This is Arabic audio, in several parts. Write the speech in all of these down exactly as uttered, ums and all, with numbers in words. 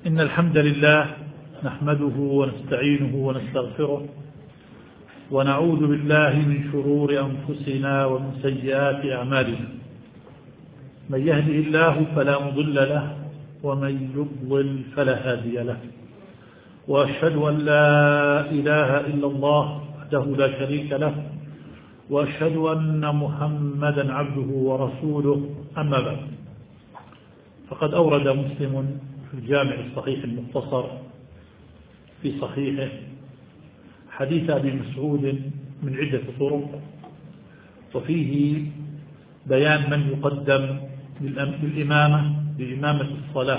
إن الحمد لله نحمده ونستعينه ونستغفره ونعوذ بالله من شرور أنفسنا ومن سيئات أعمالنا. من يهده الله فلا مضل له ومن يضلل فلا هادي له، وأشهد أن لا إله إلا الله وحده لا شريك له، وأشهد أن محمدا عبده ورسوله. أما بعد، فقد أورد مسلم في الجامع الصحيح المختصر في صحيحه حديث أبي مسعود من عدة طرق، وفيه بيان من يقدم للإمامة بإمامة الصلاة،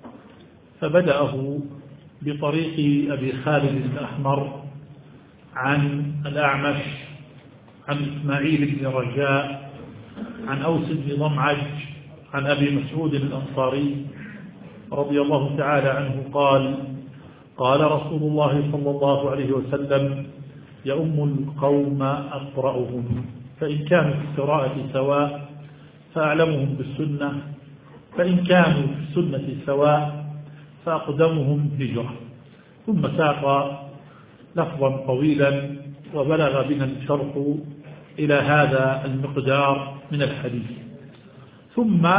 فبدأه بطريق أبي خالد الأحمر عن الأعمش عن إسماعيل بن رجاء عن أوس بن ضمعج عن أبي مسعود الأنصاري رضي الله تعالى عنه قال: قال رسول الله صلى الله عليه وسلم: يؤم القوم أقرأهم، فإن كانوا في القراءة سواء فأعلمهم بالسنة، فإن كانوا في السنة سواء فأقدمهم هجرة. ثم ساق لفظا طويلا وبلغ بنا الشرح إلى هذا المقدار من الحديث، ثم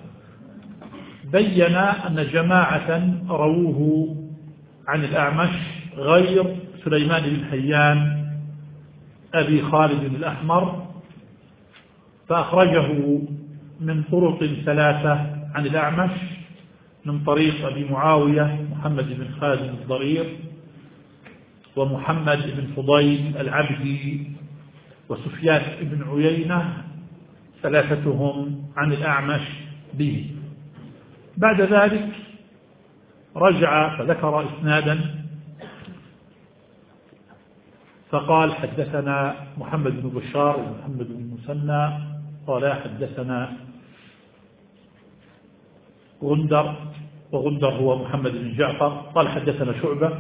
بين أن جماعة رووه عن الأعمش غير سليمان بن حيان أبي خالد الأحمر، فأخرجه من طرق ثلاثة عن الأعمش من طريق أبي معاوية محمد بن خالد الضرير ومحمد بن فضيل العبدي وسفيان بن عيينة، ثلاثتهم عن الأعمش به. بعد ذلك رجع فذكر إسنادا فقال: حدثنا محمد بن بشار ومحمد بن مسنى قال حدثنا غندر، وغندر هو محمد بن جعفر، قال حدثنا شعبة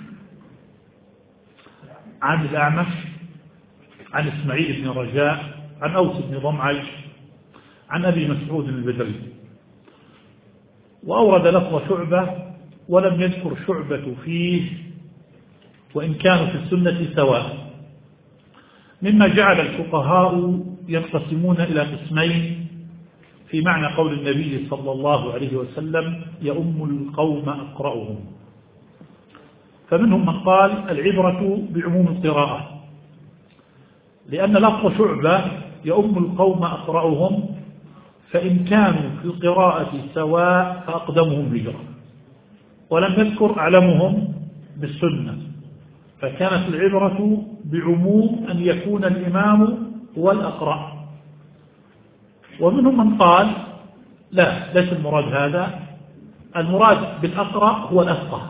عن الأعمش عن إسماعيل بن رجاء عن أوس بن ضمعج عن أبي مسعود البدري، وأورد لفظ شعبة ولم يذكر شعبة فيه وإن كانوا في السنة سواء، مما جعل الفقهاء ينقسمون إلى قسمين في معنى قول النبي صلى الله عليه وسلم: يؤم القوم أقرأهم. فمنهم من قال العبرة بعموم القراءة، لأن لفظ شعبة يؤم القوم أقرأهم، فإن كانوا في القراءة سواء فأقدمهم هجرة، ولم يذكر أعلمهم بالسنة، فكانت العبرة بعموم أن يكون الإمام هو الأقرأ. ومنهم من قال لا، ليس المراد هذا، المراد بالأقرأ هو الأفقه،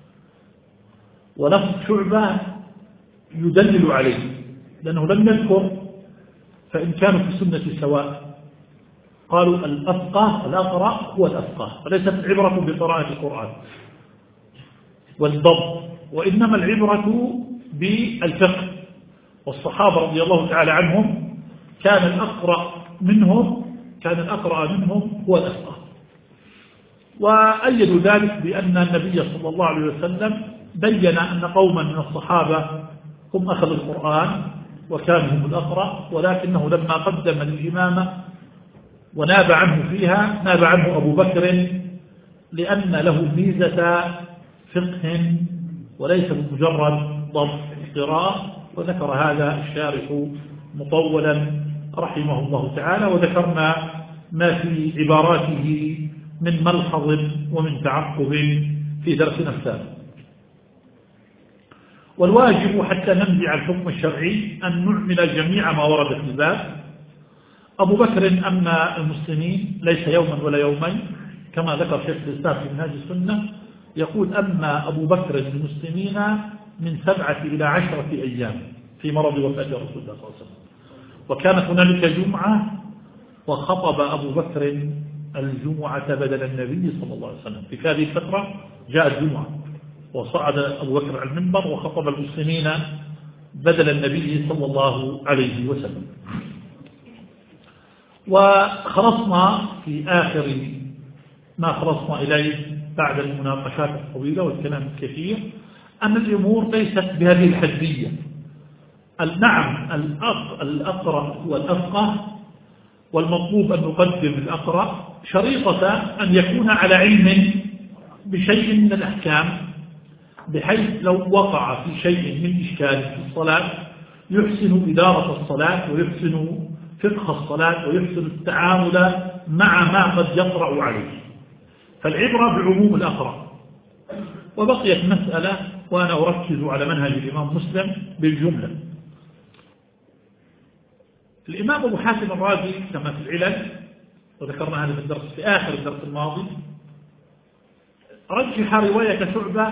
ولفظ شعبة يدلل عليه لأنه لم يذكر فإن كانوا في السنة سواء، قالوا الأفقه الأقرأ هو الأفقه، وليست العبرة بقراءة القرآن والضبط، وإنما العبرة بالفقه. والصحابة رضي الله تعالى عنهم كان الأقرأ منهم كان الأقرأ منهم هو الأفقه، وأيدوا ذلك بأن النبي صلى الله عليه وسلم بين أن قوما من الصحابة هم أخذوا القرآن وكانوا هم الأقرأ، ولكنه لما قدم الإمامة وناب عنه فيها ناب عنه أبو بكر، لأن له ميزة فقه وليس بمجرد ضبط القراءة. وذكر هذا الشارح مطولا رحمه الله تعالى، وذكرنا ما في عباراته من ملحظ ومن تعقب في درسنا السابق. والواجب حتى ننزع الحكم الشرعي أن نعمل جميع ما ورد في الباب. أبو بكر أما المسلمين ليس يوما ولا يومين، كما ذكر شيخ الإسلام في منهاج السنة، يقول: أما أبو بكر المسلمين من سبعة إلى عشرة أيام في مرض وفاة رسول الله صلى الله عليه وسلم، وكانت هنالك جمعة وخطب أبو بكر الجمعة بدل النبي صلى الله عليه وسلم. في هذه الفترة جاءت جمعة وصعد أبو بكر على المنبر وخطب المسلمين بدل النبي صلى الله عليه وسلم. وخلصنا في آخر ما خلصنا إليه بعد المناقشات الطويلة والكلام الكثير أن الأمور ليست بهذه الحدية. نعم الأقرأ والأفقه، والمطلوب أن نقدم الأقرأ شريطة أن يكون على علم بشيء من الأحكام، بحيث لو وقع في شيء من إشكال في الصلاة يحسن إدارة الصلاة ويحسن فقه الصلاة ويحسن التعامل مع ما قد يطرأ عليه. فالعبرة بعموم الأقرأ. وبقيت مسألة وأنا أركز على منهج الإمام مسلم بالجملة. الإمام أبو حاتم الرازي كما في العلل، وذكرنا هذا في الدرس في آخر الدرس الماضي، رجح رواية شعبة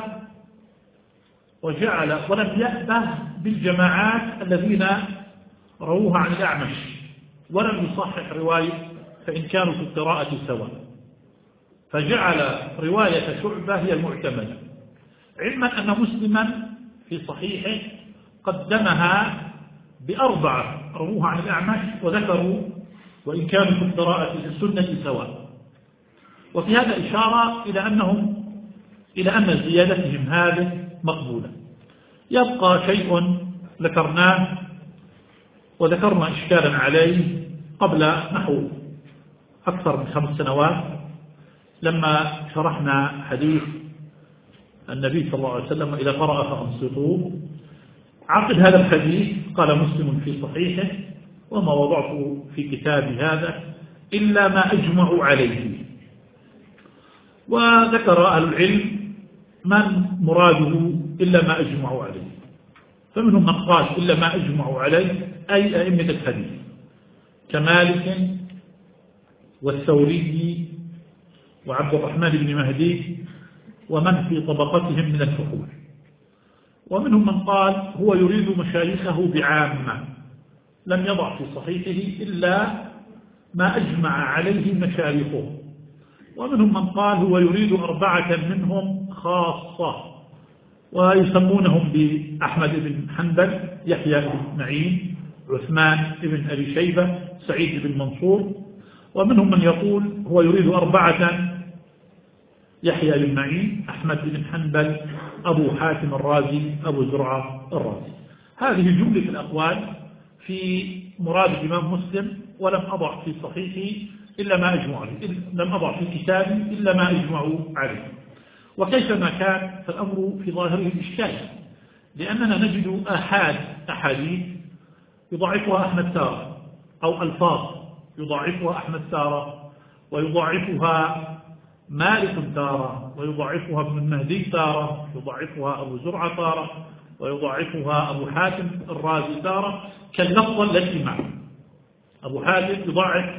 وجعل ولم يأبه بالجماعات الذين رووها عن الأعمش، ولم يصحح رواية فإن كانوا في القراءة سواء، فجعل رواية شعبة هي المعتمدة، علما أن مسلما في صحيحه قدمها بأربعة رووها عن الأعمش وذكروا وإن كانوا في القراءة في السنة سواء. وفي هذا إشارة إلى أنهم إلى أن زيادتهم هذه مقبولة. يبقى شيء ذكرناه وذكرنا إشكالا عليه قبل نحو أكثر من خمس سنوات لما شرحنا حديث النبي صلى الله عليه وسلم إذا قرأ فأنصتوا. عقد هذا الحديث قال مسلم في صحيحه: وما وضعت في كتابي هذا إلا ما أجمع عليه. وذكر أهل العلم من مراده إلا ما أجمع عليه، فمنهم من قال إلا ما أجمع عليه أي أئمة الحديث كمالك والثوري وعبد الرحمن بن مهدي ومن في طبقتهم من الفقول. ومنهم من قال هو يريد مشايخه بعامة، لم يضع في صحيحه إلا ما أجمع عليه مشايخه. ومنهم من قال هو يريد أربعة منهم خاصة، ويسمونهم بأحمد بن حنبل، يحيى بن معين، عثمان بن أبي شيبة، سعيد بن منصور. ومنهم من يقول هو يريد أربعة: يحيى بن معين، أحمد بن حنبل، أبو حاتم الرازي، أبو زرعة الرازي. هذه جملة الأقوال في مراد الإمام مسلم، ولم أضع في صحيحي إلا ما أجمع عليه، لم أضع في كتابي إلا ما أجمع عليه. وكيفما كان فالأمر في ظاهره الإشكال، لأننا نجد آحاد أحاديث يضاعفها أحمد تارة، أو ألفاظ يضاعفها أحمد تارة، ويضاعفها مالك تارة، ويضاعفها ابن المهدي تارة، يضاعفها أبو زرعة تارة، ويضاعفها أبو حاتم الرازي تارة، كاللفظة التي معه. أبو حاتم يضاعف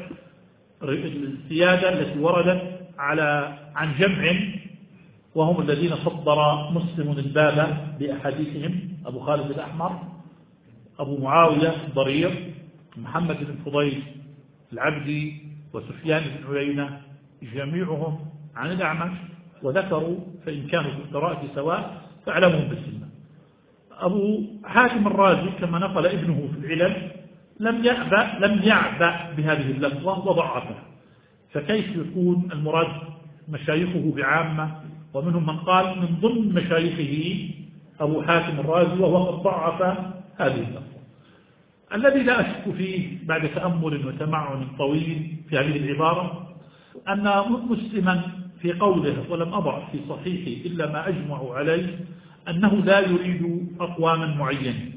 السيادة التي وردت على عن جمع وهم الذين صدر مسلم الباب بأحاديثهم: أبو خالد الأحمر، أبو معاوية الضرير، محمد بن فضيل العبدي، وسفيان بن عيينة، جميعهم عن الأعمش، وذكروا فإن كانوا في القراءة سواء فاعلمهم بالسنة. أبو حاتم الرازي كما نقل ابنه في العلل لم يأبأ لم يعبأ بهذه اللفظة وضعفها، فكيف يكون المراد مشايخه بعامة؟ ومنهم من قال من ضمن مشايخه أبو حاتم الرازي وهو قد ضعف هذه اللفظة. الذي لا أشك فيه بعد تأمل وتمعن طويل في هذه العبارة أن مسلما في قوله ولم أضع في صحيحي إلا ما أجمع عليه أنه لا يريد أقواما معينين،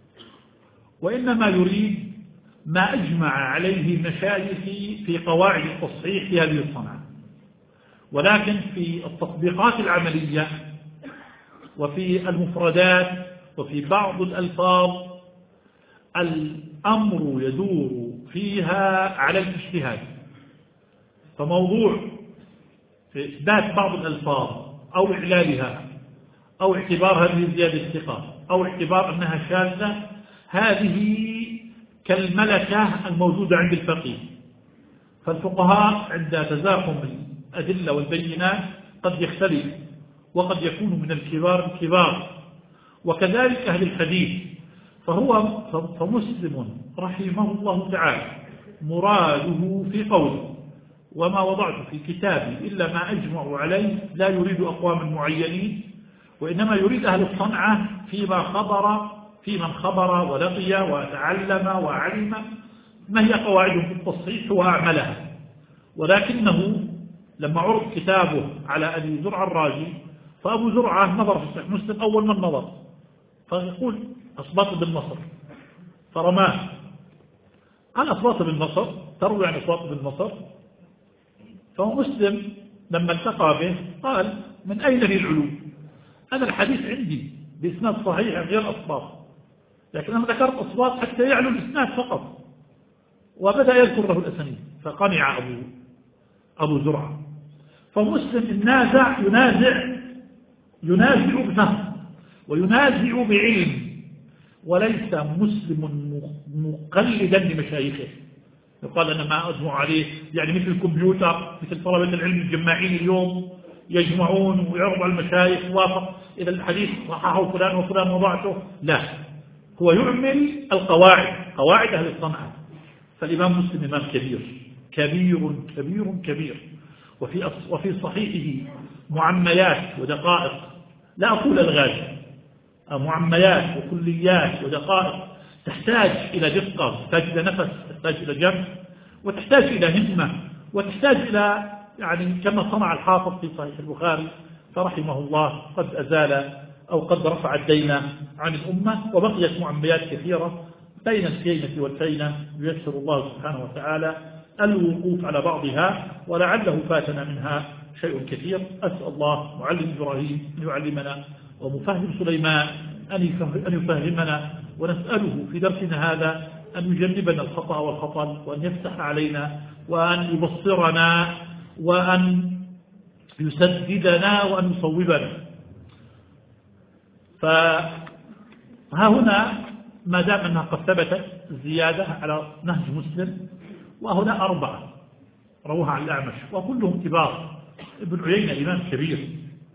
وإنما يريد ما أجمع عليه مشايخي في قواعد التصحيح في هذه الصنعة. ولكن في التطبيقات العملية وفي المفردات وفي بعض الألفاظ الأمر يدور فيها على الاجتهاد، فموضوع في إثبات بعض الألفاظ أو إعلالها أو اعتبار هذه الزيادة الثقة أو اعتبار أنها شاذة، هذه كالملكة الموجودة عند الفقيه. فالفقهاء عند تزاحم الأدلة والبينات قد يختلف، وقد يكون من الكبار الكبار، وكذلك أهل الحديث. فهو فمسلم رحمه الله تعالى مراده في قوله وما وضعت في كتابي إلا ما أجمع عليه لا يريد أقوام معينين، وإنما يريد أهل الصنعة فيما خبر في من خبر ولقي وتعلم وعلم ما هي قواعده في التصحيح وأعملها. ولكنه لما عرض كتابه على أبي زرعة الرازي، فأبو زرعة نظر في صحيح مسلم أول من نظر، فيقول أصباط بن نصر، فرماه. قال أصباط بن نصر تروي عن أصباط بن نصر؟ فهو مسلم لما التقى به قال من أين لي العلوم؟ أنا الحديث عندي بإسناد صحيح غير أصباط، لكن أنا ذكرت أصباط حتى يعلو الإسناد فقط، وبدأ يذكر له الأسانيد، فقنع أبو أبو زرعة. فمسلم النازع ينازع ينازع بفهم وينازع بعلم، وليس مسلم مقلدا لمشايخه. يقال أنا ما أجمع عليه، يعني مثل الكمبيوتر، مثل طلبة العلم الجماعين اليوم يجمعون ويعرضوا على المشايخ وافق إذا الحديث صححه فلان وفلان وضعته، لا، هو يعمل القواعد، قواعد أهل الصنعة. فالإمام مسلم إمام كبير كبير كبير كبير، وفي وفي صحيحه معميات ودقائق، لا أقول الغاز، معميات وكليات ودقائق تحتاج إلى دقة، تحتاج إلى نفس، تحتاج إلى جمع، وتحتاج إلى همة، وتحتاج إلى يعني كما صنع الحافظ في صحيح البخاري فرحمه الله، قد أزال أو قد رفع الدين عن الأمة، وبقيت معميات كثيرة بين الكينة والفينة، ييسر الله سبحانه وتعالى الوقوف على بعضها، ولعله فاتنا منها شيء كثير. أسأل الله معلم إبراهيم أن يعلمنا، ومفهم سليمان أن يفهمنا، ونسأله في درسنا هذا أن يجنبنا الخطأ والخطل، وأن يفتح علينا، وأن يبصرنا، وأن يسددنا، وأن يصوبنا. فها هنا ما دام أنها قد ثبتت زيادة على نهج مسلم، وهنا أربعة روها عن الأعمش وكلهم كبار، ابن عيينة إمام كبير،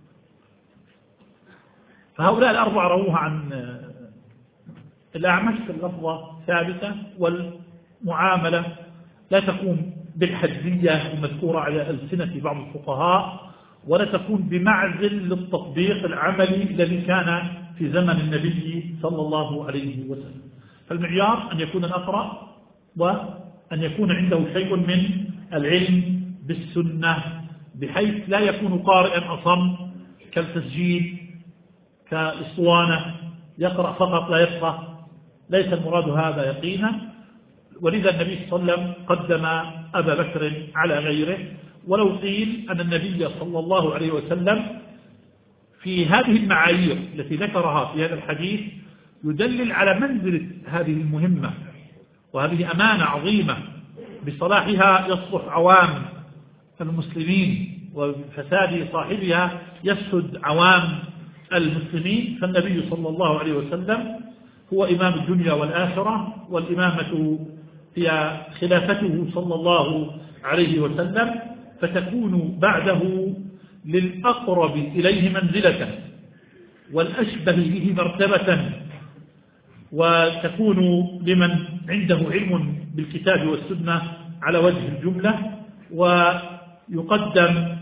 فهؤلاء الأربعة رووها عن الأعمش في اللفظة ثابتة، والمعاملة لا تكون بالحدية المذكورة على ألسنة بعض الفقهاء، ولا تكون بمعزل للتطبيق العملي الذي كان في زمن النبي صلى الله عليه وسلم. فالمعيار أن يكون الأقرأ، وأن يكون عنده شيء من العلم بالسنة، بحيث لا يكون قارئا أصم كالتسجيل كالإسطوانة يقرأ فقط لا يفقه، ليس المراد هذا يقينا. ولذا النبي صلى الله عليه وسلم قدم أبا بكر على غيره. ولو قيل أن النبي صلى الله عليه وسلم في هذه المعايير التي ذكرها في هذا الحديث يدلل على منزلة هذه المهمة، وهذه أمانة عظيمة بصلاحها يصلح عوام المسلمين، وفساد صاحبها يفسد عوام المسلمين. فالنبي صلى الله عليه وسلم هو إمام الدنيا والآخرة، والإمامة هي خلافته صلى الله عليه وسلم، فتكون بعده للأقرب إليه منزلة والأشبه به مرتبة، وتكون لمن عنده علم بالكتاب والسنة على وجه الجملة. ويقدم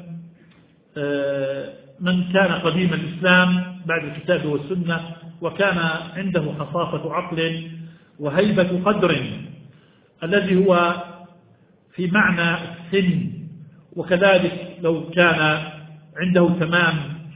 من كان قديم الإسلام بعد الكتاب والسنة، وكان عنده حصافة عقل وهيبة قدر، الذي هو في معنى السن، وكذلك لو كان عنده تمام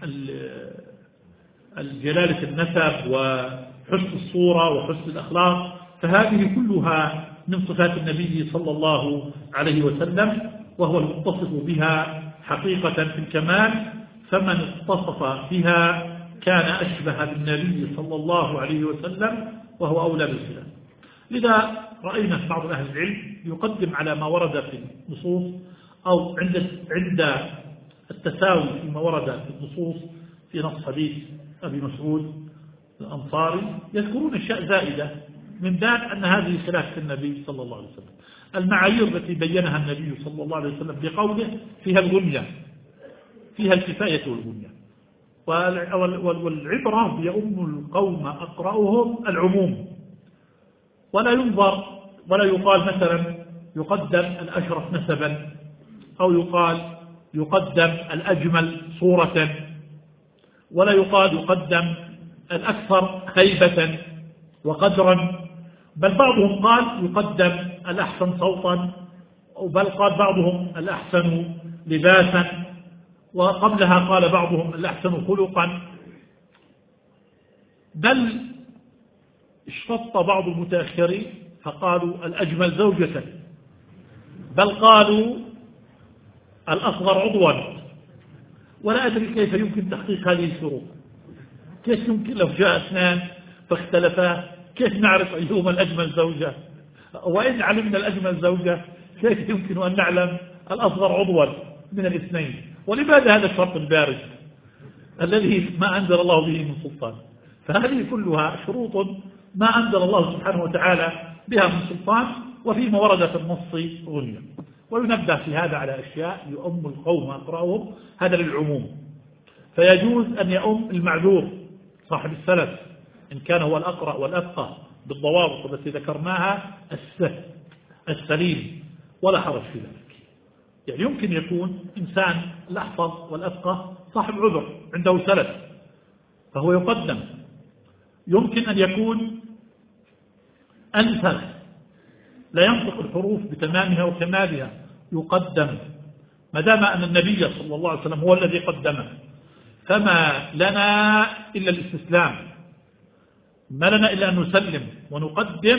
الجلالة النسب وحسن الصورة وحسن الأخلاق، فهذه كلها من صفات النبي صلى الله عليه وسلم، وهو المتصف بها حقيقة في الكمال. فمن اتصف بها كان أشبه بالنبي صلى الله عليه وسلم، وهو أولى بالخلاف. لذا رأينا في بعض أهل العلم يقدم على ما ورد في النصوص، أو عند عند التساوي فيما ورد في النصوص في نص حديث أبي مسعود الأنصاري، يذكرون أشياء زائدة من باب أن هذه خلاف النبي صلى الله عليه وسلم. المعايير التي بينها النبي صلى الله عليه وسلم بقوله فيها الغنية، فيها الكفاية والغنية، والعبرة يؤم القوم أقرأهم العموم، ولا ينظر ولا يقال مثلا يقدم الأشرف نسبا أو يقال يقدم الأجمل صورة، ولا يقال يقدم الأكثر هيبة وقدرا، بل بعضهم قال يقدم الأحسن صوتا، بل قال بعضهم الأحسن لباسا، وقبلها قال بعضهم الأحسن خلقا، بل اشتط بعض المتأخرين فقالوا الأجمل زوجة، بل قالوا الأصغر عضوا. ولا أدري كيف يمكن تحقيق هذه الشروط، كيف يمكن لو جاء اثنان فاختلفا كيف نعرف أيهما الأجمل زوجة؟ وإن علمنا الأجمل زوجة كيف يمكن أن نعلم الأصغر عضوا من الاثنين؟ ولماذا هذا الشرط البارز الذي ما أنزل الله به من سلطان؟ فهذه كلها شروط ما أنزل الله سبحانه وتعالى بها من سلطان، وفيما ورد في النص غنية. وينبه في هذا على أشياء: يؤم القوم أقرأهم، هذا للعموم، فيجوز أن يؤم المعذور صاحب السلف إن كان هو الأقرأ والأفقه بالضوابط التي ذكرناها السهل السليم، ولا حرج في ذلك. يعني يمكن يكون إنسان الأحفظ والأفقه صاحب عذر عنده سلف فهو يقدم، يمكن أن يكون أنفذ لا ينطق الحروف بتمامها وكمالها يقدم، ما دام أن النبي صلى الله عليه وسلم هو الذي قدمه، فما لنا إلا الاستسلام، ما لنا إلا أن نسلم ونقدم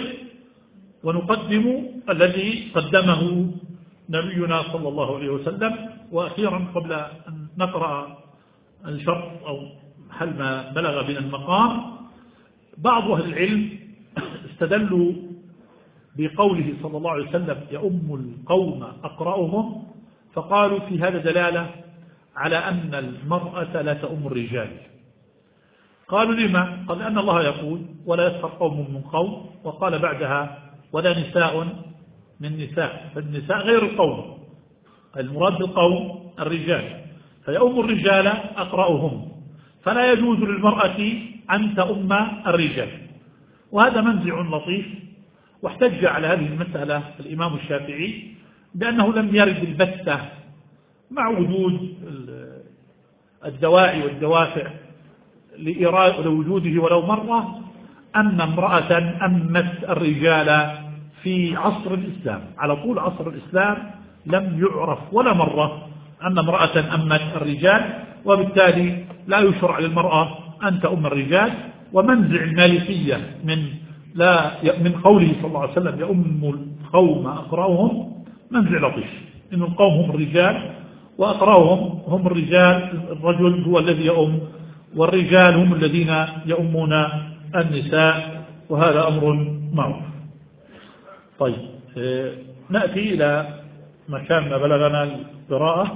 ونقدم الذي قدمه نبينا صلى الله عليه وسلم. وأخيرا قبل أن نقرأ الشرط أو حل ما بلغ بنا المقام، بعض أهل العلم استدلوا بقوله صلى الله عليه وسلم يؤم القوم أقرأهم، فقالوا في هذا دلالة على أن المرأة لا تؤم الرجال. قالوا لما؟ قال أن الله يقول ولا يسخر قوم من قوم، وقال بعدها ولا نساء من نساء، فالنساء غير القوم، المراد بالقوم الرجال، فيؤم الرجال أقرأهم، فلا يجوز للمرأة أن تؤم الرجال. وهذا منزع لطيف، واحتج على هذه المسألة الإمام الشافعي بأنه لم يرد البتة مع وجود الدواعي والدوافع لوجوده ولو مرة أن امرأة أمت الرجال في عصر الإسلام، على طول عصر الإسلام لم يعرف ولا مرة أن امرأة أمت الرجال، وبالتالي لا يشرع للمرأة أن تؤم الرجال. ومنزع المالكية من لا من قوله صلى الله عليه وسلم يؤم القوم أقرأهم منزع لطيف، إن القوم هم الرجال وأقرأهم هم الرجال، الرجل هو الذي يؤم، والرجال هم الذين يؤمون النساء، وهذا أمر معروف. طيب نأتي إلى مكان ما بلغنا القراءة.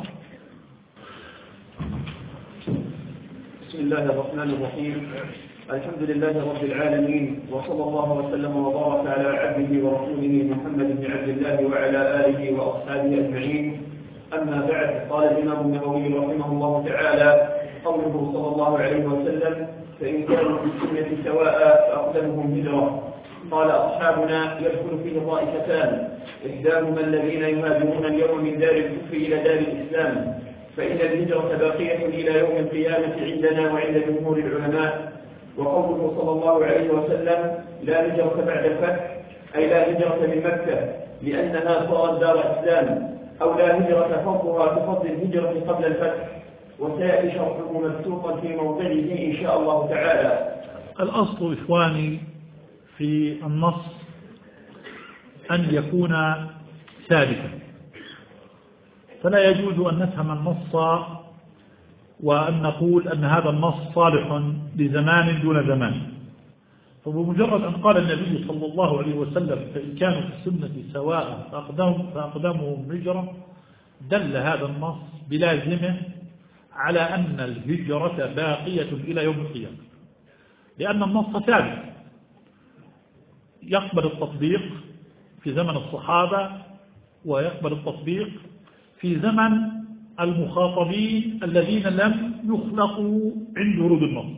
بسم الله الرحمن الرحيم، الحمد لله رب العالمين، وصلى الله وسلم وبارك على عبده ورسوله محمد بن عبد الله وعلى آله وأصحابه أجمعين. أما بعد، قال الإمام النووي رحمه الله تعالى: قوله صلى الله عليه وسلم: فإن كانوا في السنة سواء فأقدمهم هجرة. قال أصحابنا: يدخل فيه طائفتان، إحداهما الذين يهاجرون اليوم من دار الكفر إلى دار الإسلام، فإن الهجرة باقية إلى يوم القيامة عندنا وعند جمهور العلماء. وقوله صلى الله عليه وسلم: لا هجرة بعد الفتح، أي لا هجرة من مكة لأنها صارت دار إسلام، أو لا هجرة فضلها كفضل الهجرة قبل الفتح، وسيأتي شرحه مبسوطا في موضعه إن شاء الله تعالى. الأصل إخواني في النص أن يكون ثابتا، فلا يجوز أن نفهم النص وأن نقول أن هذا النص صالح لزمان دون زمان. فبمجرد أن قال النبي صلى الله عليه وسلم فإن كانوا في السنة سواء فأقدمهم هجرة، دل هذا النص بلازمه على أن الهجرة باقية إلى يوم القيامة، لأن النص ثابت يقبل التطبيق في زمن الصحابة ويقبل التطبيق في زمن المخاطبين الذين لم يخلقوا عند ورود النص.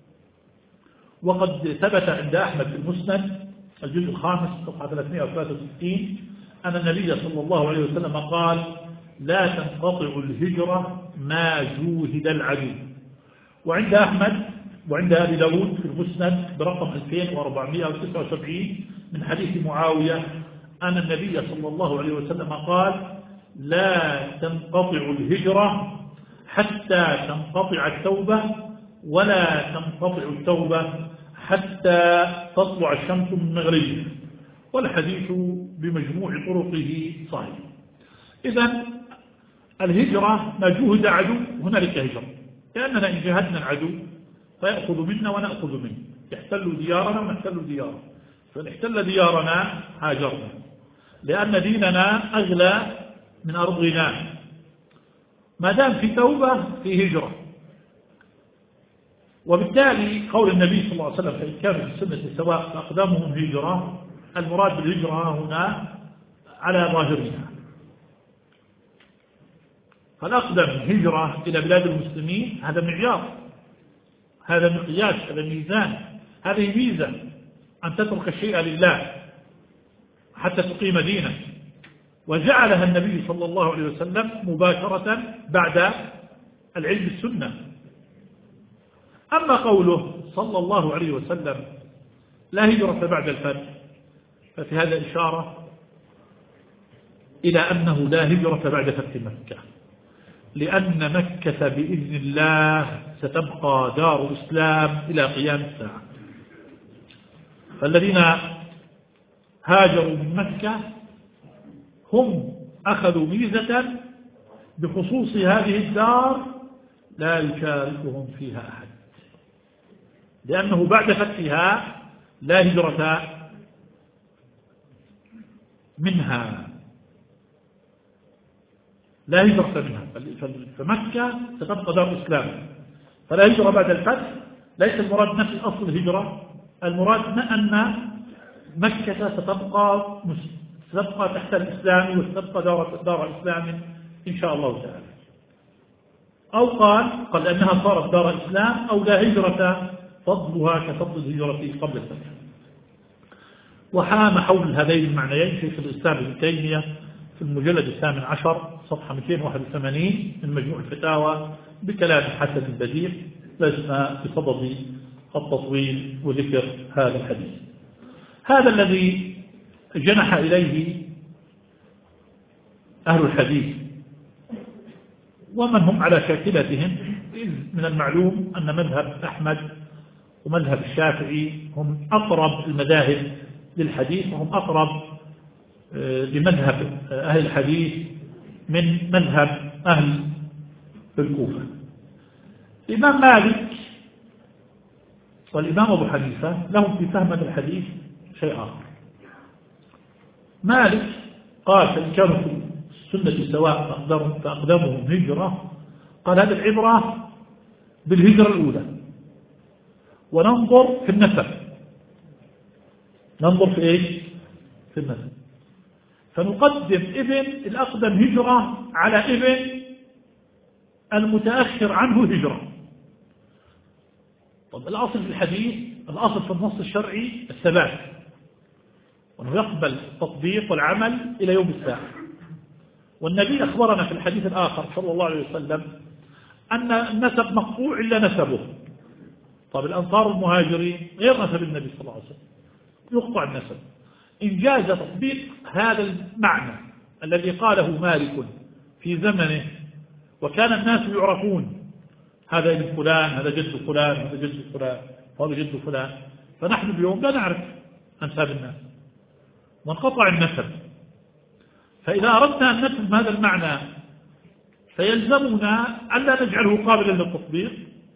وقد ثبت عند أحمد في المسند الجزء الخامس صفحة ثلاثمائة وثلاثة وستين أن النبي صلى الله عليه وسلم قال: لا تنقطع الهجرة ما جوهد العدو. وعند أحمد وعند أبي داود في المسند برقم ألفين وأربعمائة وتسعة وسبعين من حديث معاوية أن النبي صلى الله عليه وسلم قال: لا تنقطع الهجرة حتى تنقطع التوبة، ولا تنقطع التوبة حتى تطلع الشمس من مغربها. والحديث بمجموع طرقه صحيح. إذن الهجرة ما جهد عدو هنالك هجرة، لأننا إن جهدنا العدو فيأخذ منا ونأخذ منه، يحتل ديارنا ونحتل دياره، فنحتل ديارنا هاجرنا، لأن ديننا أغلى من أرضنا. ما دام في توبة في هجرة. وبالتالي قول النبي صلى الله عليه وسلم: فإن كان في السنة سواء فأقدامهم هجرة، المراد بالهجرة هنا على ظاهرها، فالأقدم هجرة إلى بلاد المسلمين هذا معيار، هذا مقياس، هذا ميزان، هذه ميزة أن تترك الشيء لله حتى تقيم دينك، وجعلها النبي صلى الله عليه وسلم مباشرة بعد العلم السنة. أما قوله صلى الله عليه وسلم: لا هجرة بعد الفتح، ففي هذا إشارة إلى أنه لا هجرة بعد فتح مكة، لأن مكة بإذن الله ستبقى دار إسلام إلى قيام الساعة. فالذين هاجروا من مكة هم أخذوا ميزة بخصوص هذه الدار لا يشاركهم فيها أحد، لأنه بعد فتحها لا هجرة منها، لا هجرة منها. فمكة ستبقى دار إسلام، فلا هجرة بعد الفتح. ليس المراد نفس أصل الهجرة، المراد أن مكة ستبقى ستبقى تحت الإسلام وستبقى دار, دار إسلام إن شاء الله تعالى. أو قال قال أنها صارت دار إسلام، أو لا هجرة فضلها كفضل الهجرة قبل الفتح. وحام حول هذين المعنيين شيخ الإسلام ابن تيمية في المجلد الثامن عشر صفحة مئتين وواحد وثمانين من مجموع الفتاوى بكلام حسن بديع، لسنا بصدد التطويل وذكر هذا الحديث. هذا الذي جنح إليه أهل الحديث ومن هم على شاكلتهم. من المعلوم أن مذهب أحمد ومذهب الشافعي هم أقرب المذاهب للحديث، وهم أقرب لمذهب أهل الحديث من مذهب أهل الكوفة. الإمام مالك والإمام أبو حنيفة لهم في فهم الحديث شيء آخر. مالك قال: فإن كانوا في السنة سواء فأقدامهم هجرة. قال: هذه العبرة بالهجرة الأولى، وننظر في النسب. ننظر في إيش؟ في النسب. فنقدم ابن الأقدم هجرة على ابن المتأخر عنه هجرة. طب الأصل في الحديث، الأصل في النص الشرعي الثبات، وأنه يقبل التطبيق والعمل إلى يوم الساعة. والنبي أخبرنا في الحديث الآخر صلى الله عليه وسلم أن النسب مقطوع إلا نسبه. طب الأنصار والمهاجرين غير نسب النبي صلى الله عليه وسلم، يقطع النسب. إن جاز تطبيق هذا المعنى الذي قاله مالك في زمنه وكان الناس يعرفون هذا ابن فلان، هذا جد فلان، هذا جد فلان، وهذا جد فلان، فنحن اليوم لا نعرف أنساب الناس وانقطع النسب. فإذا أردنا أن نفهم هذا المعنى فيلزمنا ألا نجعله قابلا للتطبيق،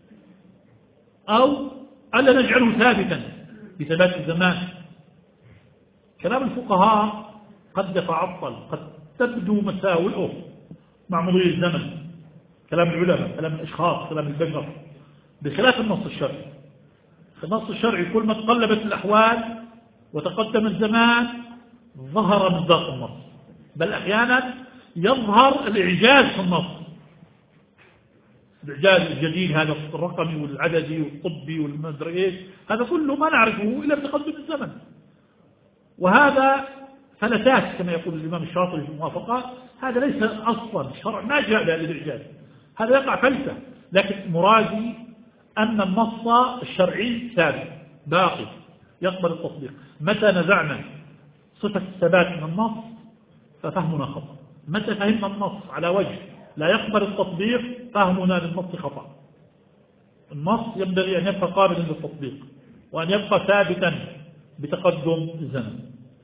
أو ألا نجعله ثابتا بثبات الزمان. كلام الفقهاء قد يتعطل، قد تبدو مساوئه مع مضي الزمن، كلام العلماء، كلام الأشخاص، كلام البشر، بخلاف النص الشرعي. النص الشرعي كل ما تقلبت الأحوال وتقدم الزمان ظهر مصداق النص، بل أحيانا يظهر الإعجاز في النص، الإعجاز الجديد هذا الرقمي والعددي والطبي والمدري إيش، هذا كله ما نعرفه إلا بتقدم الزمن. وهذا فلتات كما يقول الإمام الشاطبي في الموافقات، هذا ليس أصلا شرع ما جاء به للإعجاز، هذا يقع فلسة. لكن مرادي أن النص الشرعي ثابت باقي يقبل التطبيق. متى نزعنا صفة الثبات من النص ففهمنا خطأ، متى فهمنا النص على وجه لا يقبل التطبيق فهمنا للنص خطأ. النص ينبغي أن يبقى قابلا للتطبيق وأن يبقى ثابتا بتقدم الزمن.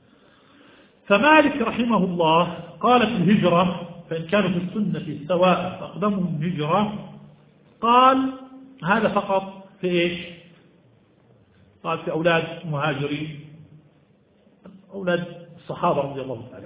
فمالك رحمه الله قال في الهجرة فإن كانوا في السنة سواء فأقدمهم هجرة، قال هذا فقط في إيش؟ قال في أولاد مهاجرين، أولاد الصحابة رضي الله تعالى.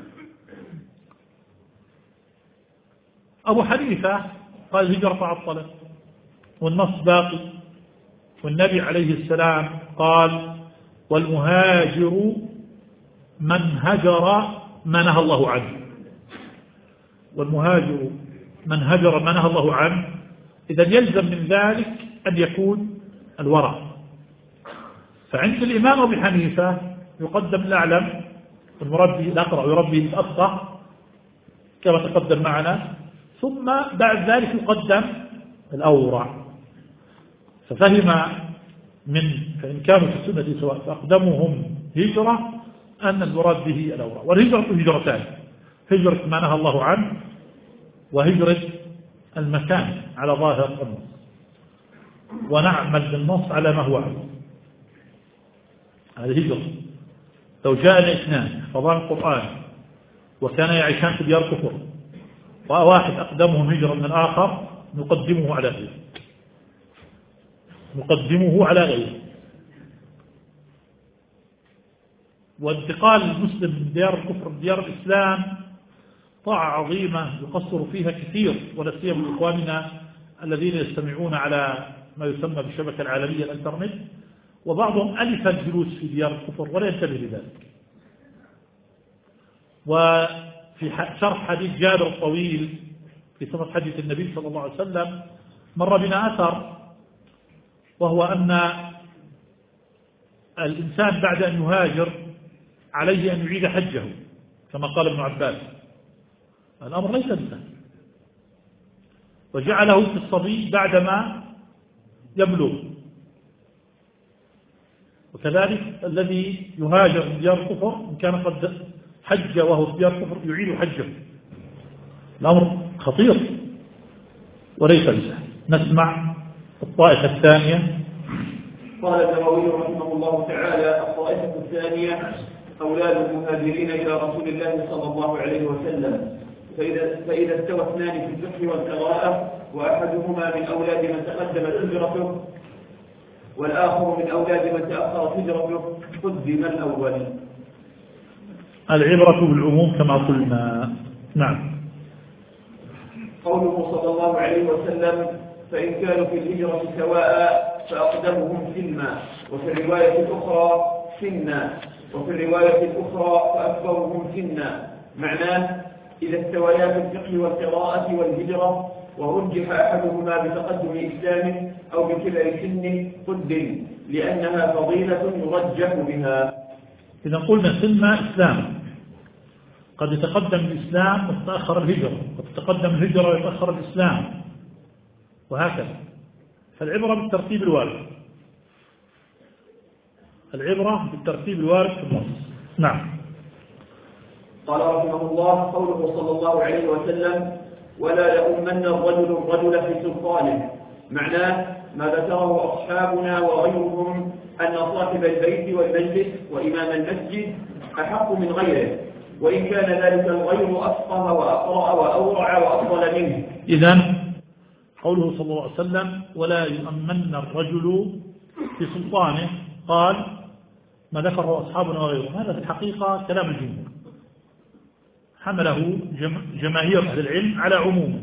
أبو حنيفة قال الهجرة تعطلت والنص باقي، والنبي عليه السلام قال والمهاجر من هجر ما نهى الله عنه، والمهاجر من هجر ما نهى الله عنه. إذا يلزم من ذلك أن يكون الورع. فعند الإمام أبي حنيفة يقدم الأعلم والمربي الأقرأ ويربي الأفقه كما تقدم معنا، ثم بعد ذلك يقدم الأورع. ففهم من فإن كانوا في السنة سواء فأقدمهم هجرة أن المراد به الأورع. والهجرة هجرتان، هجرة ما نهى الله عنه وهجرة المكان على ظاهر النص، ونعمل بالنص على ما هو عليه. هذه هجرة. لو جاءنا اثنان حفظان القرآن وكان يعيشان في ديار كفر وواحد أقدمهم هجرة من الآخر نقدمه على غيره، نقدمه على غيره. وانتقال المسلم من ديار الكفر لديار الإسلام طاعة عظيمة يقصر فيها كثير، ولا سيما إخواننا الذين يستمعون على ما يسمى بالشبكة العالمية الإنترنت، وبعضهم ألف الجلوس في ديار الكفر ولا ينتبه لذلك. وفي شرح حديث جابر الطويل في صفة حديث النبي صلى الله عليه وسلم مر بنا أثر، وهو أن الإنسان بعد أن يهاجر عليه أن يعيد حجه كما قال ابن عباس. الأمر ليس بسهل، وجعله في الصبي بعدما يبلغ. وكذلك الذي يهاجر من ديار الكفر إن كان قد حج وهو في ديار الكفر يعيد حجه. الأمر خطير وليس بسهل. نسمع الطائفة الثانية. قال النووي رحمه الله تعالى: الطائفة الثانية أولاد المهاجرين إلى رسول الله صلى الله عليه وسلم، فإذا, فإذا استوى اثنان في الفقه والقراءة وأحدهما من أولاد من تقدمت هجرته والآخر من أولاد من تأخرت هجرته قدم الأول. العبرة بالعموم كما قلنا. نعم. قوله صلى الله عليه وسلم: فإن كانوا في الهجرة سواء فأقدمهم سلما، وفي الرواية الأخرى سنا، وفي الرواية الأخرى فأكبرهم سنا. معناه إذا استويا في الفقه والقراءة والهجرة ورجح أحدهما بتقدم إسلام أو بكبر سن قدم، لأنها فضيلة يرجح بها. إذا قلنا سنة إسلام، قد يتقدم الإسلام وتتأخر الهجرة، قد تتقدم الهجرة ويتأخر الإسلام، وهكذا. فالعبرة بالترتيب الوارد، العبرة بالترتيب الوارد في النص. نعم. قال رحمه الله: قوله صلى الله عليه وسلم: ولا يؤمن الرجل الرجل في سلطانه. معناه ما ذكره أصحابنا وغيرهم أن صاحب البيت والمجلس وإمام المسجد أحق من غيره، وإن كان ذلك الغير أفقه وأقرأ وأورع وأفضل منه. إذن قوله صلى الله عليه وسلم: ولا يؤمن الرجل في سلطانه، قال ما ذكره أصحابنا وغيرهم، هذا في الحقيقة كلام الجمهور، حمله جماهير أهل العلم على عمومه،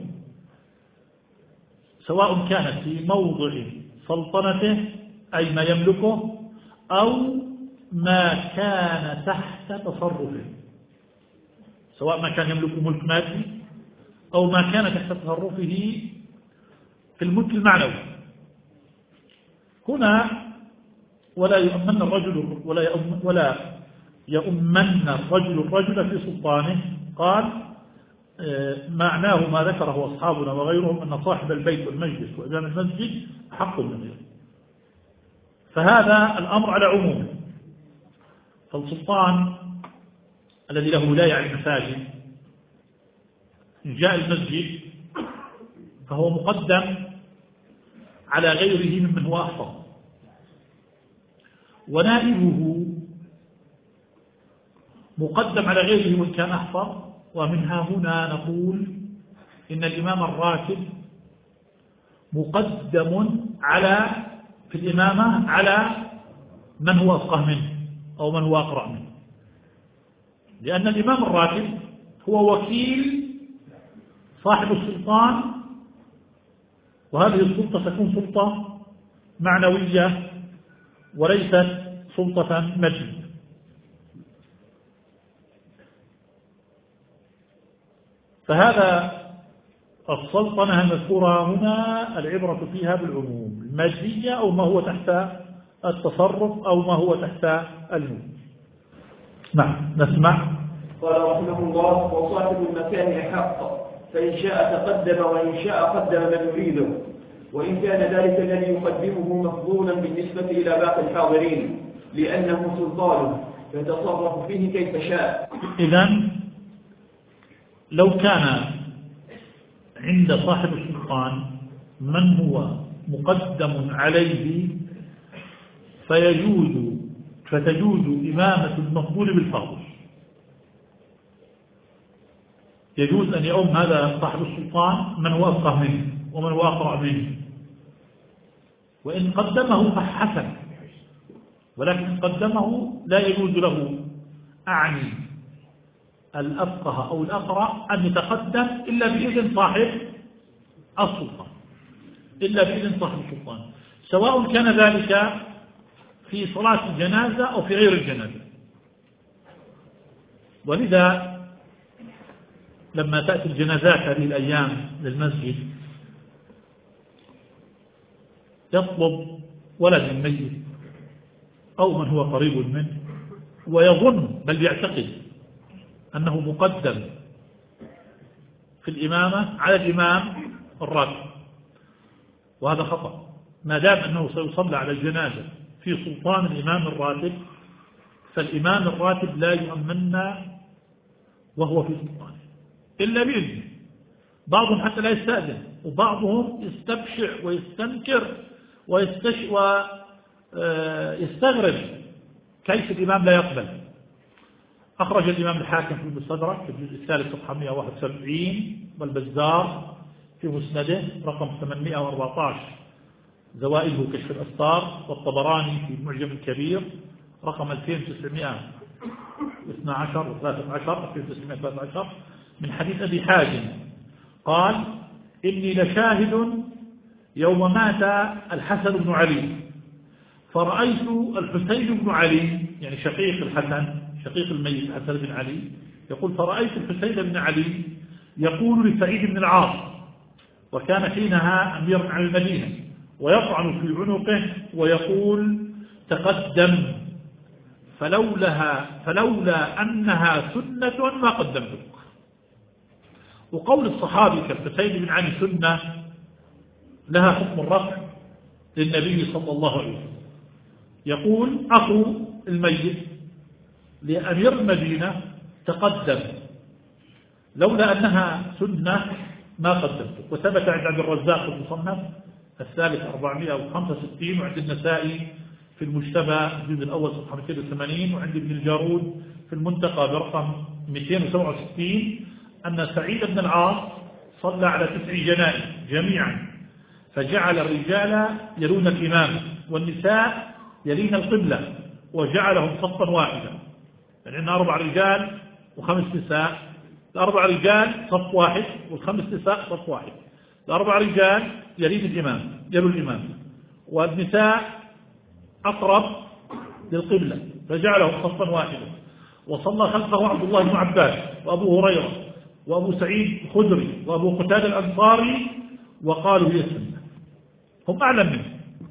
سواء كانت في موضع سلطنته أي ما يملكه أو ما كان تحت تصرفه، سواء ما كان يملك ملك مادي أو ما كان تحت تصرفه في الملك المعنوي. هنا ولا يؤمن الرجل ولا يؤمن ولا يؤمن الرجل الرجل في سلطانه، قال معناه ما ذكره أصحابنا وغيرهم أن صاحب البيت والمجلس وإمام المسجد حق من غيره، فهذا الأمر على عمومه. فالسلطان الذي له ولاية على المساجد إن جاء المسجد فهو مقدم على غيره ممن هو أحفظ، ونائبه مقدم على غيره وإن كان أحفظ. ومنها هنا نقول إن الإمام الراتب مقدم على في الإمامة على من هو أفقه منه أو من هو أقرأ منه، لأن الإمام الراتب هو وكيل صاحب السلطان، وهذه السلطة تكون سلطة معنوية وليست سلطة مادية. فهذا السلطنة المذكورة هنا العبرة فيها بالعموم المادية أو ما هو تحت التصرف أو ما هو تحت الملك. نعم نسمع. قال رحمه الله: وصاحب المكان حق، فإن شاء تقدم وإن شاء قدم من يريده، وإن كان ذلك الذي يقدمه مفضولا بالنسبة إلى باقي الحاضرين لأنه سلطانه يتصرف فيه كيف شاء. إذن لو كان عند صاحب السلطان من هو مقدم عليه فيجوز فتجوز إمامة المفضول بالفضل، يجوز أن يؤم هذا صاحب السلطان من هو أفقه منه ومن هو أقرأ منه، وإن قدمه فحسن، ولكن إن قدمه لا يجوز له أعني الأفقه أو الأقرأ أن يتقدم إلا بإذن صاحب السلطان، إلا بإذن صاحب السلطان، سواء كان ذلك في صلاة الجنازة أو في غير الجنازة. ولذا لما تأتي الجنازات هذه الأيام للمسجد يطلب ولد الميت أو من هو قريب منه ويظن بل يعتقد أنه مقدم في الإمامة على الإمام الراتب، وهذا خطأ. ما دام أنه سيصلى على الجنازة في سلطان الإمام الراتب فالإمام الراتب لا يؤمن وهو في سلطانه إلا بإذنه. بعضهم حتى لا يستأذن، وبعضهم يستبشع ويستنكر ويستغرب كيف الإمام لا يقبل. أخرج الإمام الحاكم في المستدرك في الجزء الثالث صفحة مئة وواحد وسبعين، والبزار في مسنده رقم ثمانمئة وأربعة عشر زوائده كشف الأسطار، والطبراني في المعجم الكبير رقم ألفين وتسعمئة واثني عشر وثلاثة عشر ألفين وتسعمئة وثلاثة عشر من حديث أبي حازم قال: إني لشاهد يوم مات الحسن بن علي فرأيت الحسين بن علي، يعني شقيق الحسن شقيق الميت الحسن بن علي، يقول: فرأيت الحسين بن علي يقول لسعيد بن العاص، وكان حينها أميرا على المدينة، ويطعن في عنقه ويقول: تقدم، فلولا, فلولا أنها سنة ما قدمتك. وقول الصحابي كالحسين بن علي سنة لها حكم الرفع للنبي صلى الله عليه وسلم. يقول أخو الميت لأمير المدينة: تقدم، لولا أنها سنة ما قدمتك. وثبت عند عبد الرزاق في المصنف الثالث أربعمئة وخمسة وستين، وعند النسائي في المجتبى الجزء الأول صفحة مئتين وثمانين، وعند ابن الجارود في المنتقى برقم مئتين وسبعة وستين أن سعيد بن العاص صلى على تسع جنائز جميعا، فجعل الرجال يلون الإمام والنساء يلين القبلة، وجعلهم صفا واحدا، يعني أن أربع رجال وخمس نساء، الأربع رجال صف واحد والخمس نساء صف واحد، الأربع رجال يلين الإمام يلو الإمام، والنساء أقرب للقبلة فجعلهم صفا واحدا. وصلى خلفه عبد الله بن عباس وأبو هريرة وأبو سعيد الخدري وأبو قتادة الأنصاري، وقالوا هي السنة. هم أعلم منه،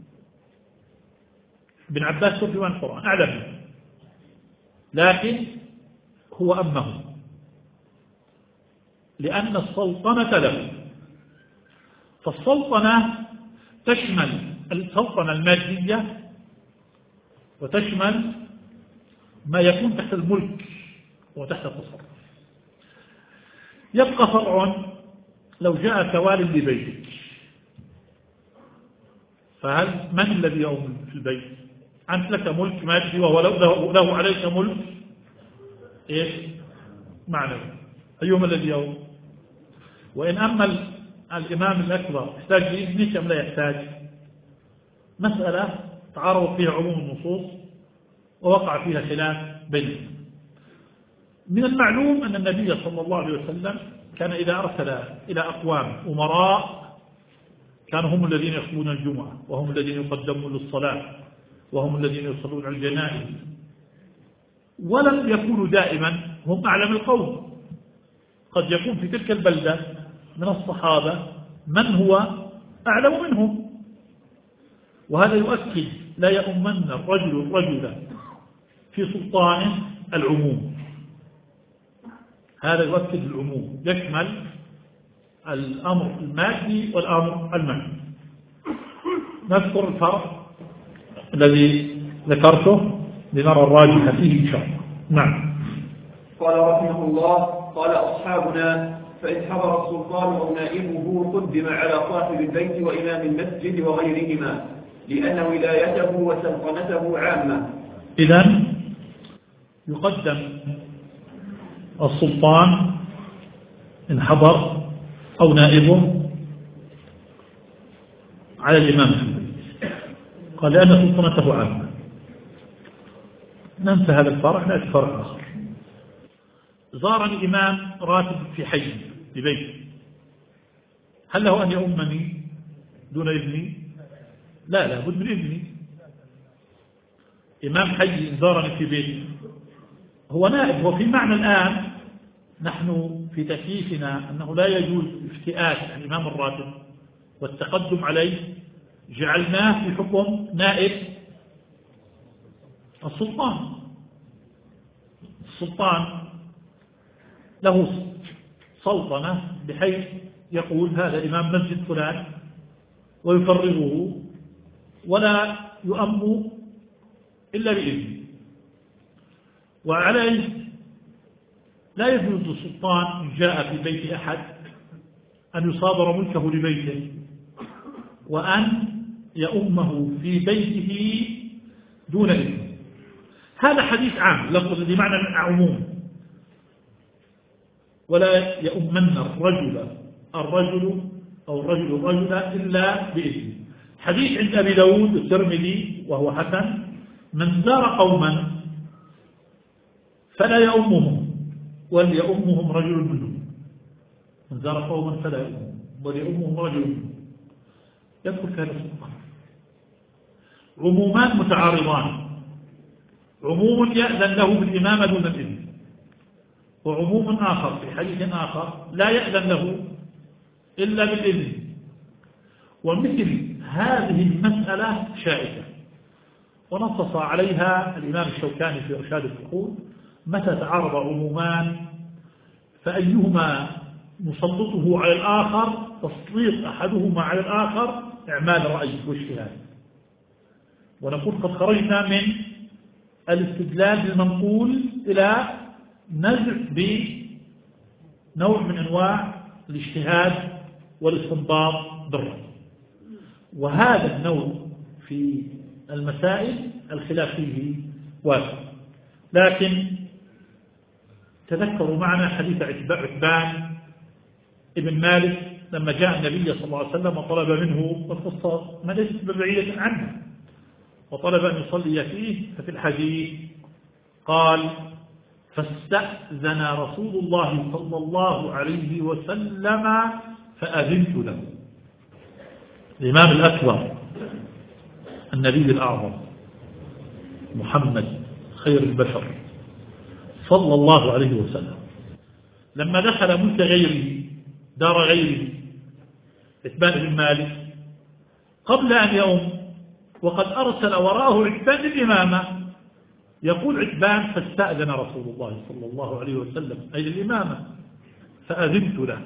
ابن عباس ترجمان القرآن أعلم منه، لكن هو أمه، لأن السلطنة له. فالسلطنة تشمل السلطنة المادية وتشمل ما يكون تحت الملك وتحت التصرف. يبقى فرع لو جاء كوال لبيتك، فهل من الذي يؤمن في البيت؟ أنت لك ملك مادي وهو له عليك ملك إيش معنوي، أيهما الذي يؤمن؟ وإن أما الإمام الأكبر يحتاج لإذنك أم لا يحتاج؟ مسألة تعارض فيها عموم النصوص ووقع فيها خلاف بينهم. من المعلوم أن النبي صلى الله عليه وسلم كان إذا أرسل إلى أقوام أمراء كانوا هم الذين يصلون الجمعة، وهم الذين يقدمون للصلاة، وهم الذين يصلون على الجنائز، ولم يكونوا دائما هم أعلم القوم. قد يكون في تلك البلدة من الصحابة من هو أعلم منهم، وهذا يؤكد لا يؤمن الرجل الرجل في سلطانه العموم. هذا يؤكد العموم، يشمل الأمر المادي والأمر المعنوي. نذكر الفرق الذي ذكرته لنرى الراجح فيه إن شاء الله. نعم. قال رحمه الله: قال أصحابنا: فإن حضر السلطان أو نائبه قدم على صاحب البيت وإمام المسجد وغيرهما، لأن ولايته وسلطنته عامة. إذن يقدم السلطان إن حضر أو نائبه على الإمام في البيت، قال لأن سلطنته عامة. ننسى هذا الفرع، نأتي فرع آخر. زارني إمام راتب في حي ببيتي، هل له أن يؤمني دون إذني؟ لا، لا بد من إذني. إمام حي زارني في بيتي هو نائب، وفي معنى الآن نحن في تكييفنا أنه لا يجوز افتئات الإمام الراتب والتقدم عليه، جعلناه في حكم نائب السلطان. السلطان له سلطنة بحيث يقول هذا إمام مسجد فلان ويفرغه ولا يؤم إلا بإذنه، وعليه لا يجوز للسلطان إن جاء في بيت أحد أن يصادر ملكه لبيته وأن يؤمه في بيته دون إذنه. هذا حديث عام لفظ بمعنى عموم، ولا يؤمن الرجل الرجل أو الرجل الرجل إلا بإذنه. حديث عند أبي داود الترمذي وهو حسن: من زار قوما فلا يؤمهم وليؤمهم رجل منهم. من زار قوما فلا يؤمهم وليؤمهم رجل منهم. يذكر هذا السلطان. عمومان متعارضان: عموم يأذن له بالإمامة دون الإذن، وعموم آخر في حديث آخر لا يأذن له إلا بالإذن. ومثل هذه المسألة شائكة، ونصص عليها الإمام الشوكاني في إرشاد الفقول: متى تعارض عمومان فأيهما نسلطه على الآخر تسليط أحدهما على الآخر إعمال رأي واجتهاد. ونقول قد خرجنا من الاستدلال بالمنقول إلى نزع بنوع من أنواع الاجتهاد والاستنباط بالرأي، وهذا النوع في المسائل الخلاف فيه واسع. لكن تذكروا معنا حديث عتبان ابن مالك لما جاء النبي صلى الله عليه وسلم وطلب منه القصة ما ليست ببعيدة عنه، وطلب أن يصلي فيه. ففي الحديث قال: فاستأذن رسول الله صلى الله عليه وسلم فأذنت له. الإمام الأكبر النبي الأعظم محمد خير البشر صلى الله عليه وسلم لما دخل ملك غيره دار غيره عتبان بن مالك قبل أن يؤم وقد أرسل وراءه عتبان الإمامة، يقول عتبان: فاستأذن رسول الله صلى الله عليه وسلم أي الإمامة فأذنت له.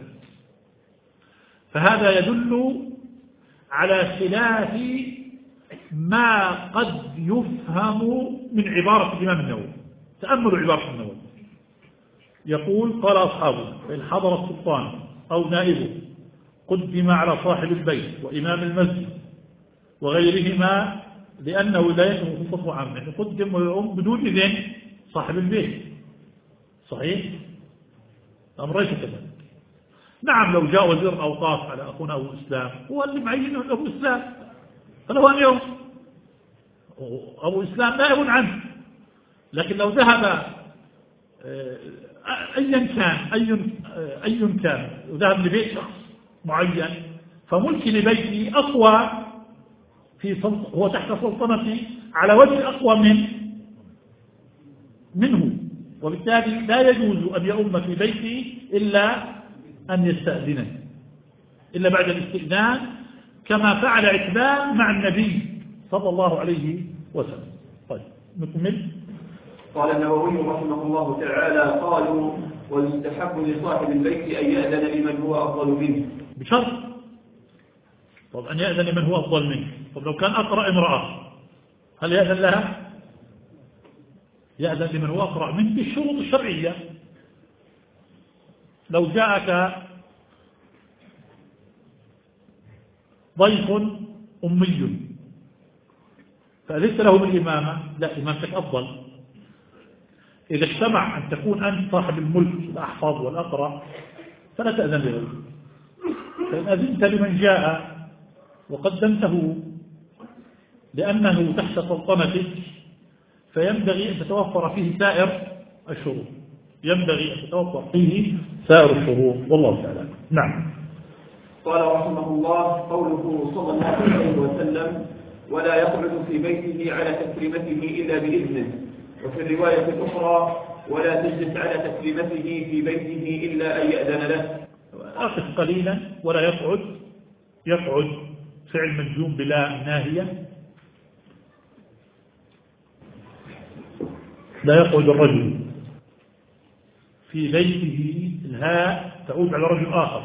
فهذا يدل على خلاف ما قد يفهم من عبارة الإمام النووي. تأملوا عبارة النووي، يقول قال أصحابه: فإن حضر السلطان أو نائبه قدم على صاحب البيت وإمام المسجد وغيرهما لأن ولايته خصوصا عامة. يعني قدم ويؤم بدون إذن صاحب البيت. صحيح؟ الأمر ليس كذلك. نعم، لو جاء وزير الأوقاف على أخونا أبو إسلام هو اللي معينه أبو إسلام، فله أميره، أبو إسلام نائب عنه. لكن لو ذهب أيا كان أي أي كان وذهب لبيت شخص معين فملك لبيته أقوى في سلط... هو تحت سلطنته على وجه أقوى من منه، وبالتالي لا يجوز أن يؤم في بيته إلا أن يستأذنه، إلا بعد الاستئذان، كما فعل عتبان مع النبي صلى الله عليه وسلم. طيب نكمل. قال النووي رحمه الله تعالى: قالوا: ويستحب لصاحب البيت أن يأذن لمن هو أفضل منه بشرط. طب أن يأذن لمن هو أفضل منه، طب لو كان أقرأ امرأة هل يأذن لها؟ يأذن لمن هو أقرأ منه بالشروط الشرعية. لو جاءك ضيف أمي فأذنت له بالإمامة، لا، إمامتك أفضل. إذا اجتمع أن تكون أنت صاحب الملك الأحفظ والأقرأ فلا تأذن له. فإن أذنت لمن جاء وقدمته لأنه تحت سلطنتك فينبغي أن تتوفر فيه سائر الشروط، ينبغي أن تتوفر فيه سائر الشروط، والله تعالى. نعم. قال رحمه الله: قوله صلى الله عليه وسلم: ولا يقعد في بيته على تكريمته إلا بإذنه. وفي الرواية الأخرى: ولا تجلس على تكريمته في بيته إلا أن يأذن له. أقف قليلا. ولا يقعد، يقعد فعل مجزوم بلا ناهية. لا يقعد الرجل في بيته، الهاء تعود على رجل آخر.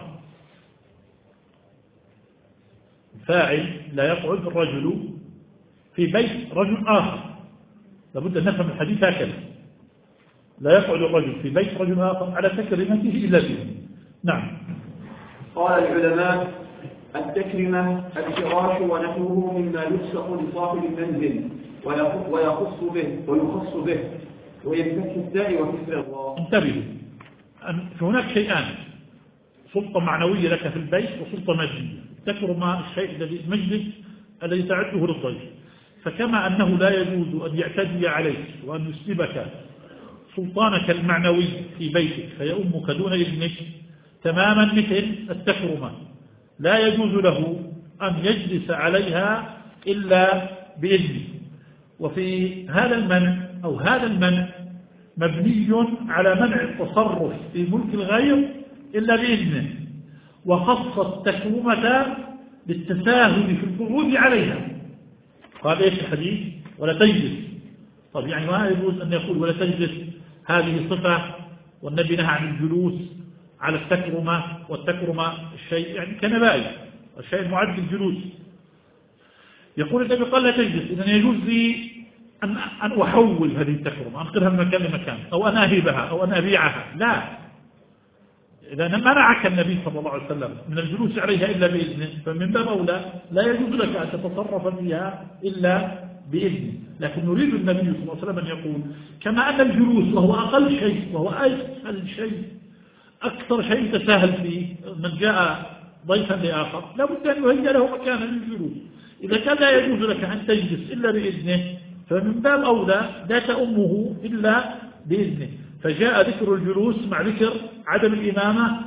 فاعل: لا يقعد الرجل في بيت رجل آخر. لابد أن نفهم الحديث هكذا: لا يقعد الرجل في بيت رجل آخر على تكريمته إلا بإذنه. نعم. قال العلماء: التكرمة الفراش ونحوه مما يلصق لصاحب المنزل ويخص به ويخص به وينفتح الداء وكسر الله. انتبهوا، هناك شيئان: سلطة معنوية لك في البيت وسلطة مادية. تكرم الشيء الذي المجلس الذي تعده للضيف. فكما أنه لا يجوز أن يعتدي عليك وأن يسلبك سلطانك المعنوي في بيتك فيؤمك دون إذنك، تماما مثل التكرمة لا يجوز له أن يجلس عليها إلا بإذنه. وفي هذا المنع أو هذا المنع مبني على منع التصرف في ملك الغير إلا بإذنه، وخص التكرمة للتساهل في القعود عليها. قال إيش الحديث؟ ولا تجلس. طب يعني ما يجوز أن يقول ولا تجلس هذه صفة، والنبي نهى عن الجلوس على التكرمة، والتكرمة الشيء يعني كنبائي، الشيء المعد للجلوس. يقول النبي قال لا تجلس، إذن يجوز لي أن أن أحول هذه التكرمة، أنقلها من مكان لمكان، أو أن أهبها أو أن أبيعها. لا، إذا منعك النبي صلى الله عليه وسلم من الجلوس عليها إلا بإذنه، فمن باب أولى لا يجوز لك أن تتصرف فيها إلا بإذنه. لكن نريد النبي صلى الله عليه وسلم أن يقول كما أن الجلوس وهو أقل شيء وهو أسهل شيء أكثر شيء تساهل فيه، من جاء ضيفا لآخر لابد أن يهيأ له مكانا للجلوس. إذا كان لا يجوز لك أن تجلس إلا بإذنه فمن باب أولى لا تأمه إلا بإذنه. فجاء ذكر الجلوس مع ذكر عدم الإمامة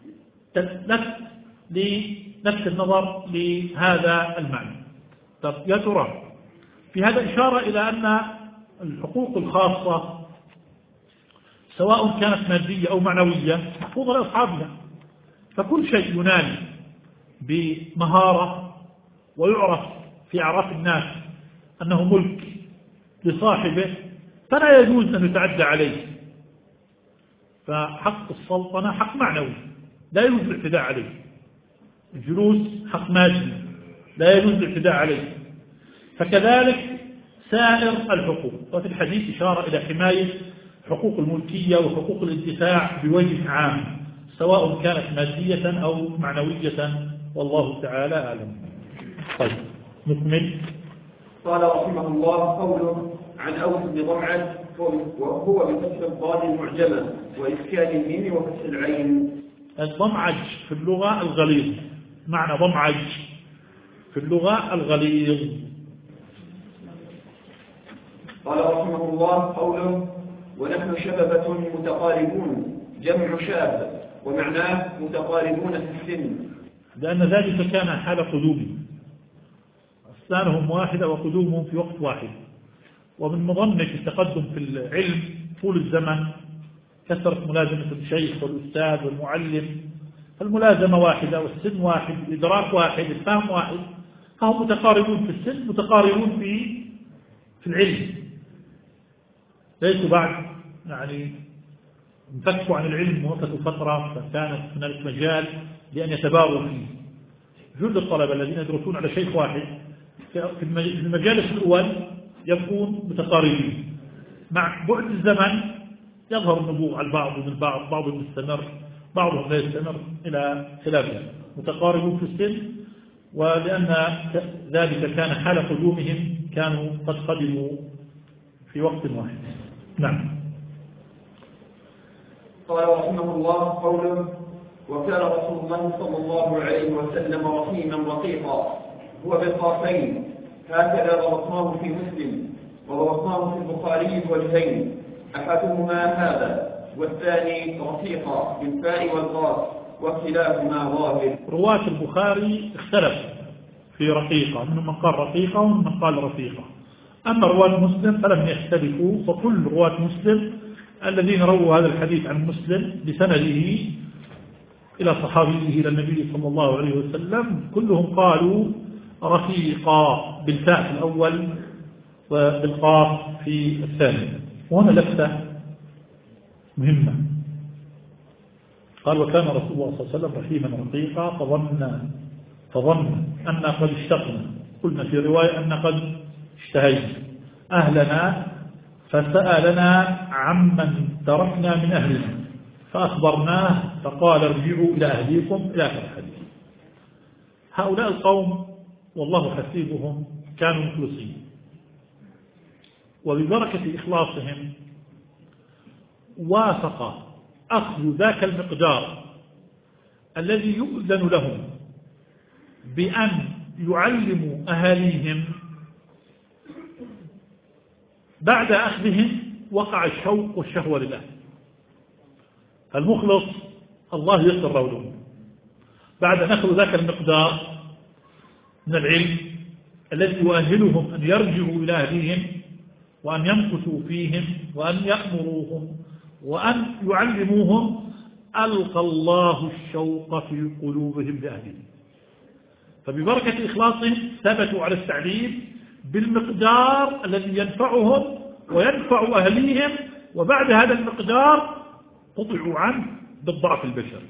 لنفس النظر لهذا المعنى. طب يا ترى في هذا إشارة إلى أن الحقوق الخاصة سواء كانت مادية أو معنوية محفوظة لأصحابها، فكل شيء ينال بمهارة ويعرف في أعراف الناس أنه ملك لصاحبه فلا يجوز أن يتعدى عليه. فحق السلطنة حق معنوي لا يجوز الاعتداء عليه، الجلوس حق مادي لا يجوز الاعتداء عليه، فكذلك سائر الحقوق. وفي الحديث إشارة إلى حماية حقوق الملكية وحقوق الانتفاع بوجه عام سواء كانت مادية أو معنوية، والله تعالى أعلم. طيب نكمل. قال رحمه الله: قوله عن أوس بن ضمعة وهو بفتح الضاد المعجمة وإسكان الميم وفتح العين. الضمعج في اللغة الغليظ، معنى ضمعج في اللغة الغليظ. قال رحمه الله: قوله ونحن شببة متقاربون جمع شاب ومعناه متقاربون في السن، لأن ذلك كان حال قدومهم، أسنانهم واحدة وقدومهم في وقت واحد. ومن مظنة التقدم في العلم طول الزمن، كثرة ملازمة الشيخ والأستاذ والمعلم، الملازمة واحدة والسن واحد، الإدراك واحد، الفهم واحد، فهم متقاربون في السن متقاربون في في العلم، ليسوا بعد يعني انفكوا عن العلم ووقتوا فترة فكانت هنالك مجال لأن يتباغوا فيه. جل الطلبة الذين يدرسون على شيخ واحد في المجالس الأول يكون متقاربين، مع بعد الزمن يظهر النبوغ على البعض من البعض، بعضهم يستمر بعضهم لا يستمر إلى خلافه، متقاربون في السن. ولأن ذلك كان حال قدومهم كانوا قد قدموا في وقت واحد. نعم. قال رحمه الله: قوله وكان رسول الله صلى الله عليه وسلم رحيما رقيقا هو بالقافين، هكذا ضبطناه في مسلم وضبطناه في البخاري بوجهين، أحدهما هذا والثاني رفيقا بالفاء والقاف وكلاهما ظاهر. رواة البخاري اختلفوا في رقيقة، منهم من قال رقيقة ومن من قال رفيقة. أما رواة مسلم فلم يختلفوا، فكل رواة مسلم الذين رووا هذا الحديث عن مسلم بسنده إلى صحابيه إلى النبي صلى الله عليه وسلم كلهم قالوا رفيقا بالفاء في الأول وبالقاف في الثاني. وهنا لفتة مهمة، قال وكان رسول الله صلى الله عليه وسلم رحيما رقيقا فظن فظن أن قد اشتقنا، قلنا في رواية أن قد اشتهينا أهلنا فسألنا عمن تركنا من أهلنا فأخبرناه فقال ارجعوا إلى أهليكم إلى آخر الحديث. هؤلاء القوم والله حسيبهم كانوا مخلصين، وببركة إخلاصهم وافق أخذ ذاك المقدار الذي يؤذن لهم بأن يعلموا أهاليهم. بعد أخذهم وقع الشوق والشهوة لله، المخلص الله يسر له بعد أن أخذوا ذاك المقدار من العلم الذي يؤهلهم أن يرجعوا إلى أهليهم وأن يمكثوا فيهم وأن يأمروهم وأن يعلموهم، ألقى الله الشوق في قلوبهم لأهلهم، فببركة إخلاصهم ثبتوا على التعليم بالمقدار الذي ينفعهم وينفع أهليهم، وبعد هذا المقدار قطعوا عنه بالضعف البشري.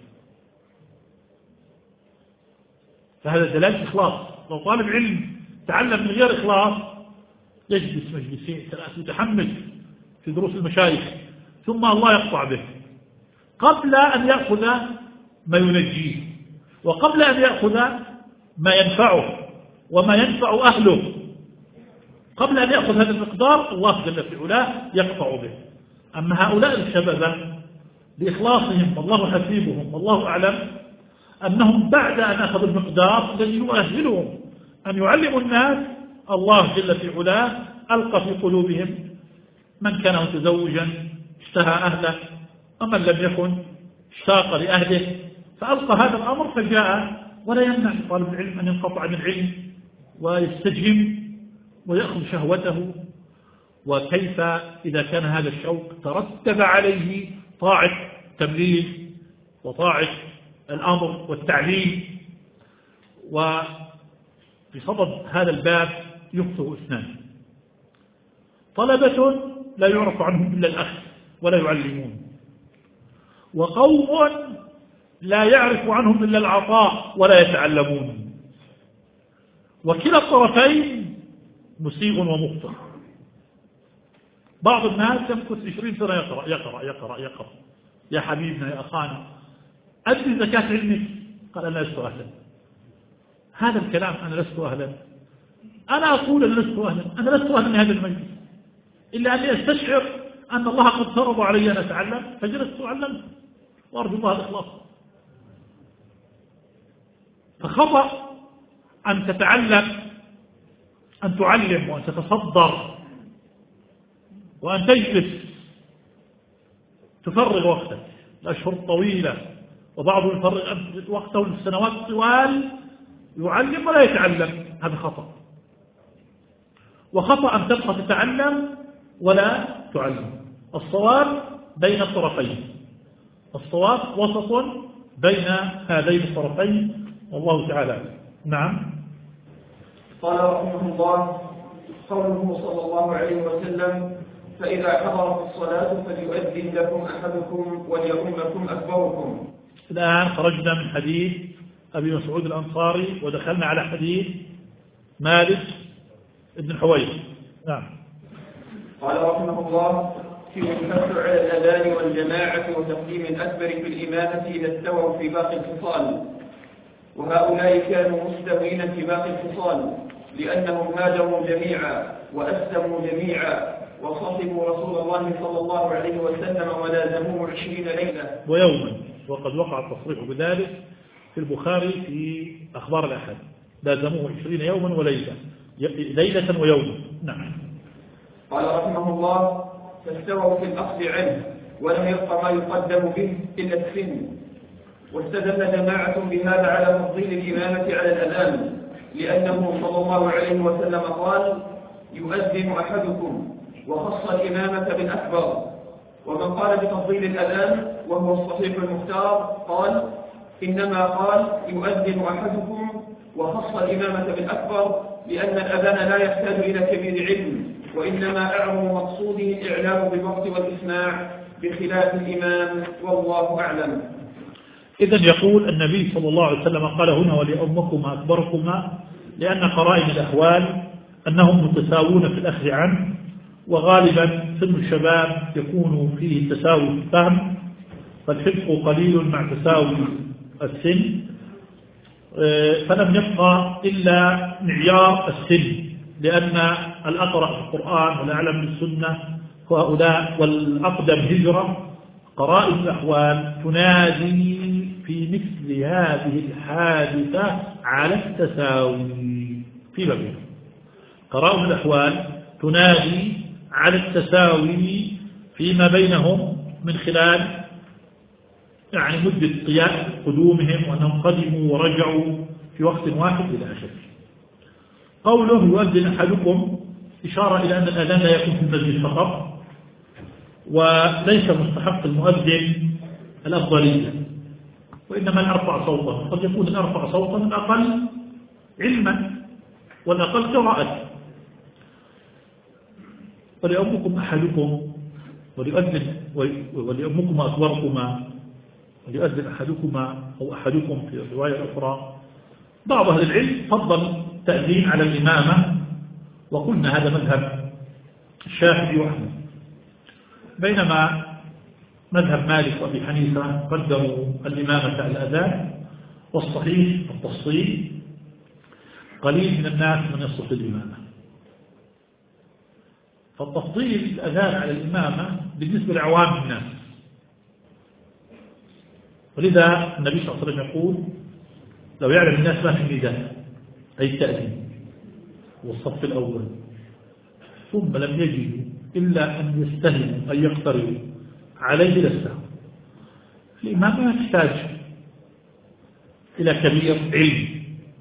فهذا دلالة إخلاص. لو طالب علم تعلم من غير إخلاص يجلس مجلسين ثلاث متحمس في دروس المشايخ ثم الله يقطع به قبل أن يأخذ ما ينجيه وقبل أن يأخذ ما ينفعه وما ينفع أهله، قبل أن يأخذ هذا المقدار الله جل في علاه يقطع به. أما هؤلاء الشباب بإخلاصهم والله حسيبهم والله أعلم أنهم بعد أن أخذوا المقدار الذي يؤهلهم أن يعلموا الناس، الله جل في علاه ألقى في قلوبهم من كان متزوجا اشتهى أهله ومن لم يكن اشتاق لأهله، فألقى هذا الأمر فجاء. ولا يمنع طالب العلم أن ينقطع عن العلم ويستجم ويأخذ شهوته، وكيف إذا كان هذا الشوق ترتب عليه طاعة تبليغ وطاعة الأمر والتعليم. وفي صدد هذا الباب يخطئ اثنان: طلبة لا يعرف عنهم إلا الأخذ ولا يعلمون، وقوم لا يعرف عنهم إلا العطاء ولا يتعلمون. وكلا الطرفين مسيء ومخطئ. بعض الناس يمكث عشرين سنة يقرأ يقرأ يقرأ يقرأ يا حبيبنا يا أخانا أدري زكاة علمك، قال أنا لست أهلا. هذا الكلام أنا لست أهلا. أنا أقول أنا لست أهلا، أنا لست أهلا لهذا المجلس إلا أني أستشعر أن الله قد فرض علي أن أتعلم فجلست أعلم وأرجو الله الإخلاص. فخطأ أن تتعلم، أن تعلم وأن تتصدر وأن تجلس تفرغ وقتك الأشهر الطويلة، وبعضهم يفرغ وقته للسنوات الطوال يعلم ولا يتعلم، هذا خطأ. وخطأ أن تبقى تتعلم ولا تعلم. الصواب بين الطرفين، الصواب وسط بين هذين الطرفين، والله تعالى. نعم. قال رحمه الله: قوله صلى الله عليه وسلم: فإذا حضرت الصلاة فليؤذن لكم أحدكم وليؤمكم أكبركم. الآن خرجنا من حديث أبي مسعود الأنصاري ودخلنا على حديث مالك بن الحويرث. نعم. قال رحمه الله: في الحث على الأذان والجماعة وتقديم الأكبر في الإمامة إذا استووا في باقي الخصال، وهؤلاء كانوا مستوين في باقي الخصال لأنهم هاجروا جميعا وأسلموا جميعا وصحبوا رسول الله صلى الله عليه وسلم ولازموه عشرين ليلة ويوما، وقد وقع التصريح بذلك في البخاري في أخبار الأحد، لازموه عشرين يوما وليلة، ليلة ويوما. نعم. قال رحمه الله: فاستووا في الأخذ عنه ولم يبق ما يقدم به إلا السن. واستدل جماعة بهذا على تفضيل الإمامة على الأذان، لأنه صلى الله عليه وسلم قال: يؤذن أحدكم، وخص الإمامة بالأكبر. ومن قال بتفضيل الأذان وهو الصحيح المختار قال: إنما قال يؤذن أحدكم وخص الإمامة بالأكبر لأن الأذان لا يحتاج إلى كبير علم، وإنما أعظم مقصوده الإعلام بالوقت والإسماع بخلاف الإمام، والله أعلم. إذن يقول النبي صلى الله عليه وسلم قال هنا وليؤمكما أكبركما، لأن قرائن الأحوال أنهم متساوون في الأخذ عنه، وغالبا سن الشباب يكون فيه تساوي في الفهم، فالحفظ قليل مع تساوي السن، فلم يبقى إلا معيار السن، لأن الأقرأ في القرآن والأعلم بالسنة وهؤلاء والأقدم هجرة. قرائن الأحوال تنادي في مثل هذه الحادثة على التساوي في بابها. قرائن الأحوال تنادي على التساوي فيما بينهم من خلال يعني مدة قدومهم وأنهم قدموا ورجعوا في وقت واحد إلى آخره. قوله يؤذن أحدكم إشارة إلى أن الأذان لا يكون في المسجد فقط، وليس مستحق المؤذن الأفضلية، وإنما الأرفع صوتا. قد يكون الأرفع صوتا الأقل علما والأقل قراءة. وليؤمكم أحدكم وليؤذن وليؤمكم أكبركما، وليؤذن أحدكما أو أحدكم في الرواية الأخرى. بعض أهل العلم فضل التأذين على الإمامة، وقلنا هذا مذهب الشافعي وأحمد، بينما مذهب مالك وأبي حنيفة قدموا الإمامة على الأذان، والصحيح التفصيل. قليل من الناس من يصف الإمامة، فالتفضيل الأذان على الإمامة بالنسبة لعوام الناس. ولذا النبي صلى الله عليه وسلم يقول لو يعلم الناس ما في النداء أي التأذين والصف الأول ثم لم يجدوا إلا أن يستهلوا أن يقتربوا عليه لاستهوا. الإمام ما يحتاج إلى كبير علم،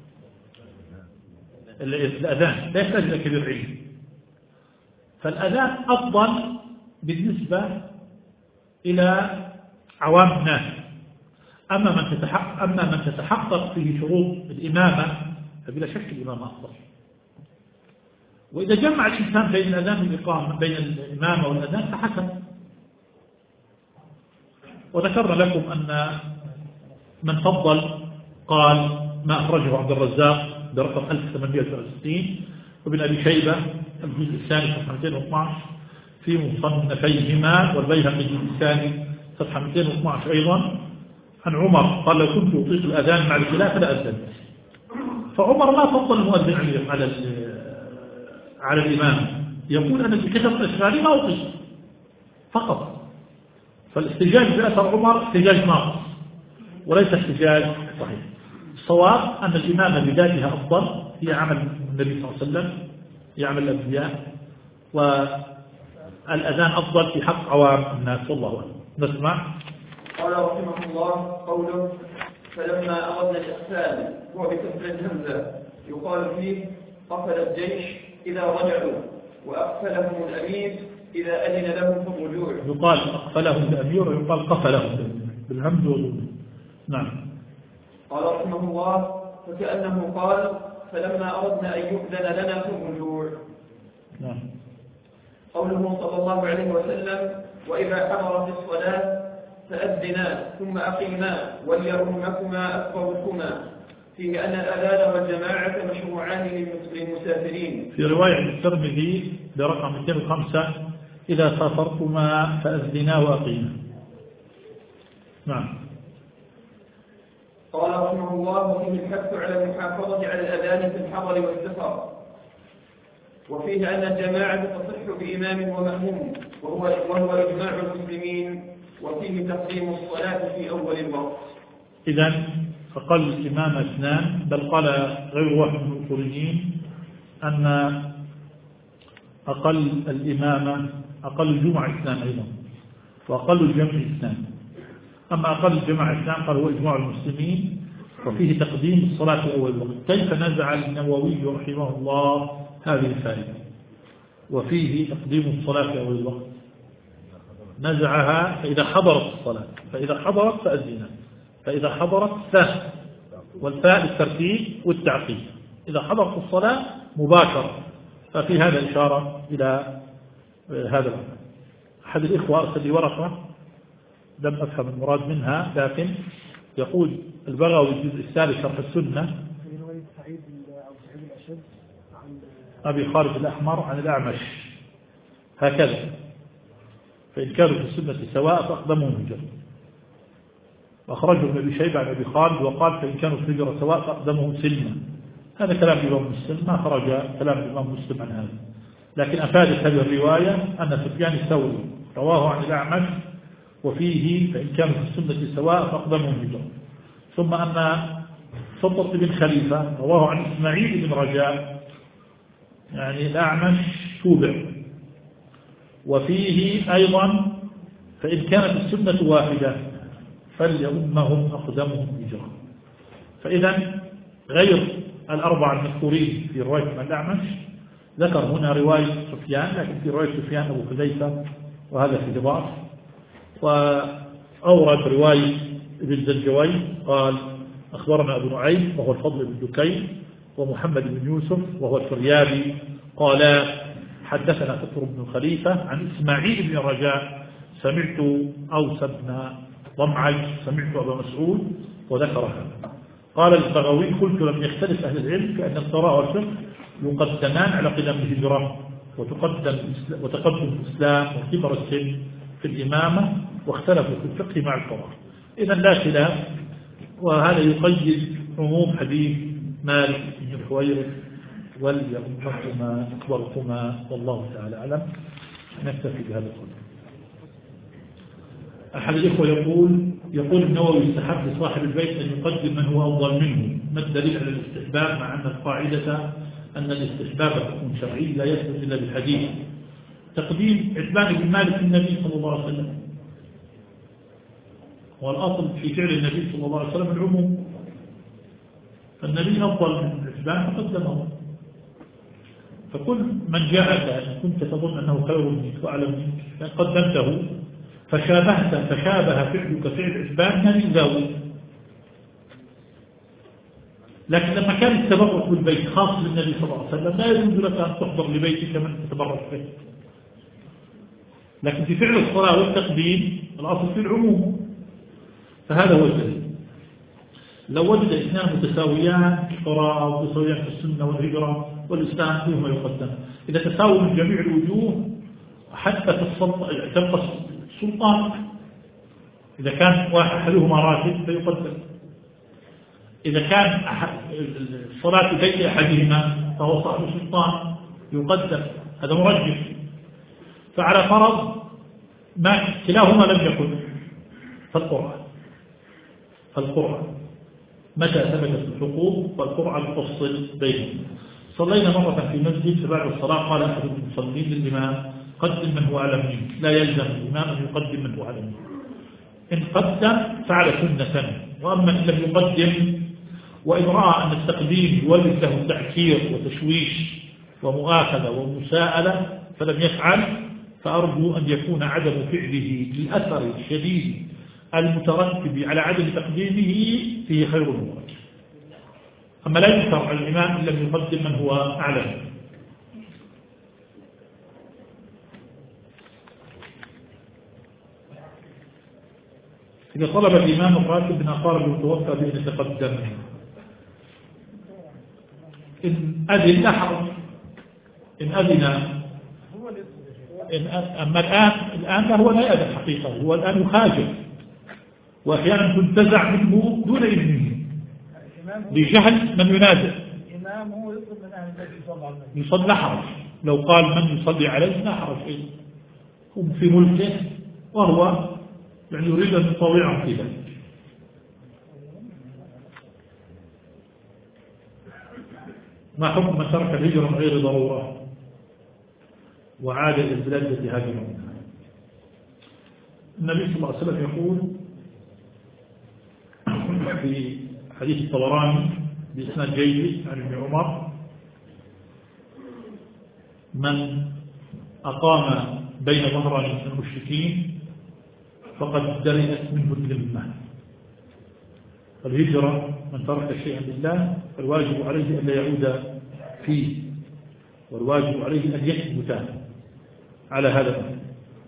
الأذان لا يحتاج إلى كبير علم، فالأذان أفضل بالنسبة إلى عوام الناس. أما من تتحقق, أما من تتحقق فيه شروط الإمامة فبلا شك الإمامة أفضل. وإذا جمع الإنسان بين الأذان والإقامة، بين الإمامة والأذان فحسن. وذكرنا لكم أن من فضل قال ما أخرجه عبد الرزاق برقم ألف وثمانمائة وثلاثة وستين وابن أبي شيبة الجزء الثاني صفحة مئتين واثني عشر في مصنفيهما، والبيهقي الجزء الثاني صفحة مئتين واثني عشر أيضا عن عمر قال لو كنت أطيق الأذان مع الخلافة لأذنت. فعمر لا فضل المؤذن على على الإمام، يقول أنا بكثرة أشغالي ما أطيق فقط. فالاحتجاج بأثر عمر احتجاج ناقص وليس احتجاج صحيح. الصواب أن الإمامة بذاتها أفضل، هي عمل النبي صلى الله عليه وسلم، هي عمل الأنبياء، والأذان أفضل في حق عوام الناس. والله أعلم. نسمع. قال رحمه الله قوله فلما أردنا الإحسان هو بكسر الهمزة يقال فيه قفل الجيش إذا رجعوا، وأقفلهم الأمير إذا أذن لهم في الرجوع. يقال أقفلهم الأمير ويقال قفلهم بالهمز والنون. نعم. قال رحمه الله فكأنه قال فلما أردنا أن يؤذن لنا في الرجوع. نعم. قوله صلى الله عليه وسلم وإذا حضرت الصلاة فأذنا ثم أقيما وليؤمكما أكبركما، فيه أن الأذان والجماعة مشروعان للمسافرين. في رواية الترمذي برقم مئتين وخمسة إذا سافرتما فأذنا وأقيما. نعم. قال رحمه الله وفيه الحث على المحافظة على الأذان في الحضر والسفر، وفيه أن الجماعة تصح بإمام ومأموم وهو, وهو إجماع المسلمين، وفيه تقديم الصلاة في أول الوقت. إذن أقل الإمام اثنان، بل قال غير واحد من الأصوليين أن أقل الإمامة أقل الجمعة اثنان أيضا، وأقل الجمع اثنان. أما أقل الجماعة اثنان قال هو إجماع المسلمين، وفيه تقديم الصلاة في أول الوقت. كيف نزع النووي رحمه الله هذه الفائدة وفيه تقديم الصلاة في أول الوقت؟ نزعها فإذا حضرت الصلاة، فإذا حضرت فأذنا، فإذا حضرت فه، والفاء الترتيب والتعقيب، إذا حضرت الصلاة مباشرة. ففي هذا إشارة إلى هذا الأمر. أحد الإخوة أرسل لي ورقة لم أفهم المراد منها، لكن يقول البغوي الجزء الثالث شرح السنة أبي خالد الأحمر عن الأعمش هكذا، فإن كانوا في السنة سواء فأقدمهم هجرة. وأخرجه ابن أبي شيبة عن أبي خالد وقال فإن كانوا في الهجرة سواء فأقدمهم سلما. هذا كلام الإمام مسلم، ما خرج كلام الإمام مسلم عن هذا، لكن أفادت هذه الرواية أن سفيان الثوري رواه عن الأعمش وفيه فإن كانوا في السنة سواء فأقدمهم هجرة. ثم أن سطر بن خليفة رواه عن إسماعيل بن رجاء، يعني الأعمش توبع، وفيه أيضا فإن كانت السنة واحدة فليؤمهم أقدمهم هجرة. فإذا غير الأربعة المذكورين في رواية من الأعمش ذكر هنا رواية سفيان، لكن في رواية سفيان أبو حذيفة وهذا في ضعف. وأورد رواية ابن زنجوي قال أخبرنا أبو نعيم وهو الفضل بن دكين ومحمد بن يوسف وهو الفريابي قال حدثنا فطر بن خليفة عن إسماعيل بن رجاء سمعت أوس بن ضمعج سمعت أبا مسعود وذكر هذا. قال البغوي قلت لم يختلف أهل العلم كأن القراءة والفقه يقدمان على قدم الهجرة وتقدم وتقدم الإسلام وكبر السن في الإمامة، واختلفوا في الفقه مع القراءة. إذا لا خلاف، وهذا يقيد عموم حديث مالك بن الحويرث وليؤمكما أكبركما، والله تعالى أعلم. نكتفي بهذا القدر. أحد الإخوة يقول يقول النووي يستحب لصاحب البيت أن يقدم من هو أفضل منه، ما الدليل على الاستحباب مع أن القاعدة أن الاستحباب حكم شرعي لا يثبت إلا بالحديث؟ تقديم عتبان بن مالك النبي صلى الله عليه وسلم، والأصل في فعل النبي صلى الله عليه وسلم العموم، فالنبي أفضل من عتبان فقدمه. فكل من جاءك إن كنت تظن أنه خير منك وأعلم منك قدمته فشابهت فشابه فعلك فعل عتبان ما يزاوي. لكن لما كان التبرك بالبيت خاص بالنبي صلى الله عليه وسلم لا يجوز لك أن تحضر لبيتك من تتبرك به. لكن في فعل الصلاة والتقديم الأصل في العموم، فهذا هو الدليل. لو وجد اثنان متساويان في القراءة ومتساويان في السنة والهجرة والإسلام فيهما يقدم. إذا تساووا من جميع الوجوه حتى تبقى السلطان، إذا كان أحدهما راتب فيقدم، إذا كان الصلاة بين أحدهما فهو صاحب السلطان يقدم، هذا مرجح. فعلى فرض ما كلاهما لم يكن فالقرآن فالقرآن متى ثبتت الحقوق فالقرآن تفصل بينهم. صلينا مرة في مسجد فبعد الصلاة قال أحد المصلين للإمام قدم من هو أعلم منك، لا يلزم الإمام أن يقدم من هو أعلم منك، إن قدم فعل سنة، وأما إن لم يقدم وإن رأى أن التقديم يولد له تعكير وتشويش ومؤاخذة ومساءلة فلم يفعل، فأرجو أن يكون عدم فعله للأثر الشديد المترتب على عدم تقديمه فيه خير الأمور. أما لا ينكر على الإمام إن لم يقدم من هو أعلم. إذا طلب الإمام الراتب من أقارب المتوفى بأن يتقدم إن أذن لا حرج، إن أذن. إن أما الآن الآن هو لا يأذن حقيقة، هو الآن يخاجر وأحيانا تنتزع منه دون إذنه بجهل من ينادى. الإمام هو يطلب من أهل البيت يصلي على النبي. يصلي لا حرج، لو قال من يصلي عليه لا حرج أيضا، هم في ملكه وهو يعني يريد أن يطوعهم في ذلك. ما حكم من ترك الهجرة من غير ضرورة وعاد إلى البلاد التي هاجر منها؟ النبي صلى الله عليه وسلم يقول في حديث الطبراني بإسناد جيد عن ابن عمر: من أقام بين ظهراني من المشركين فقد درئت منه الذمة. الهجرة من ترك شيئا لله فالواجب عليه أن لا يعود فيه، والواجب عليه أن يثبت على هذا الأمر.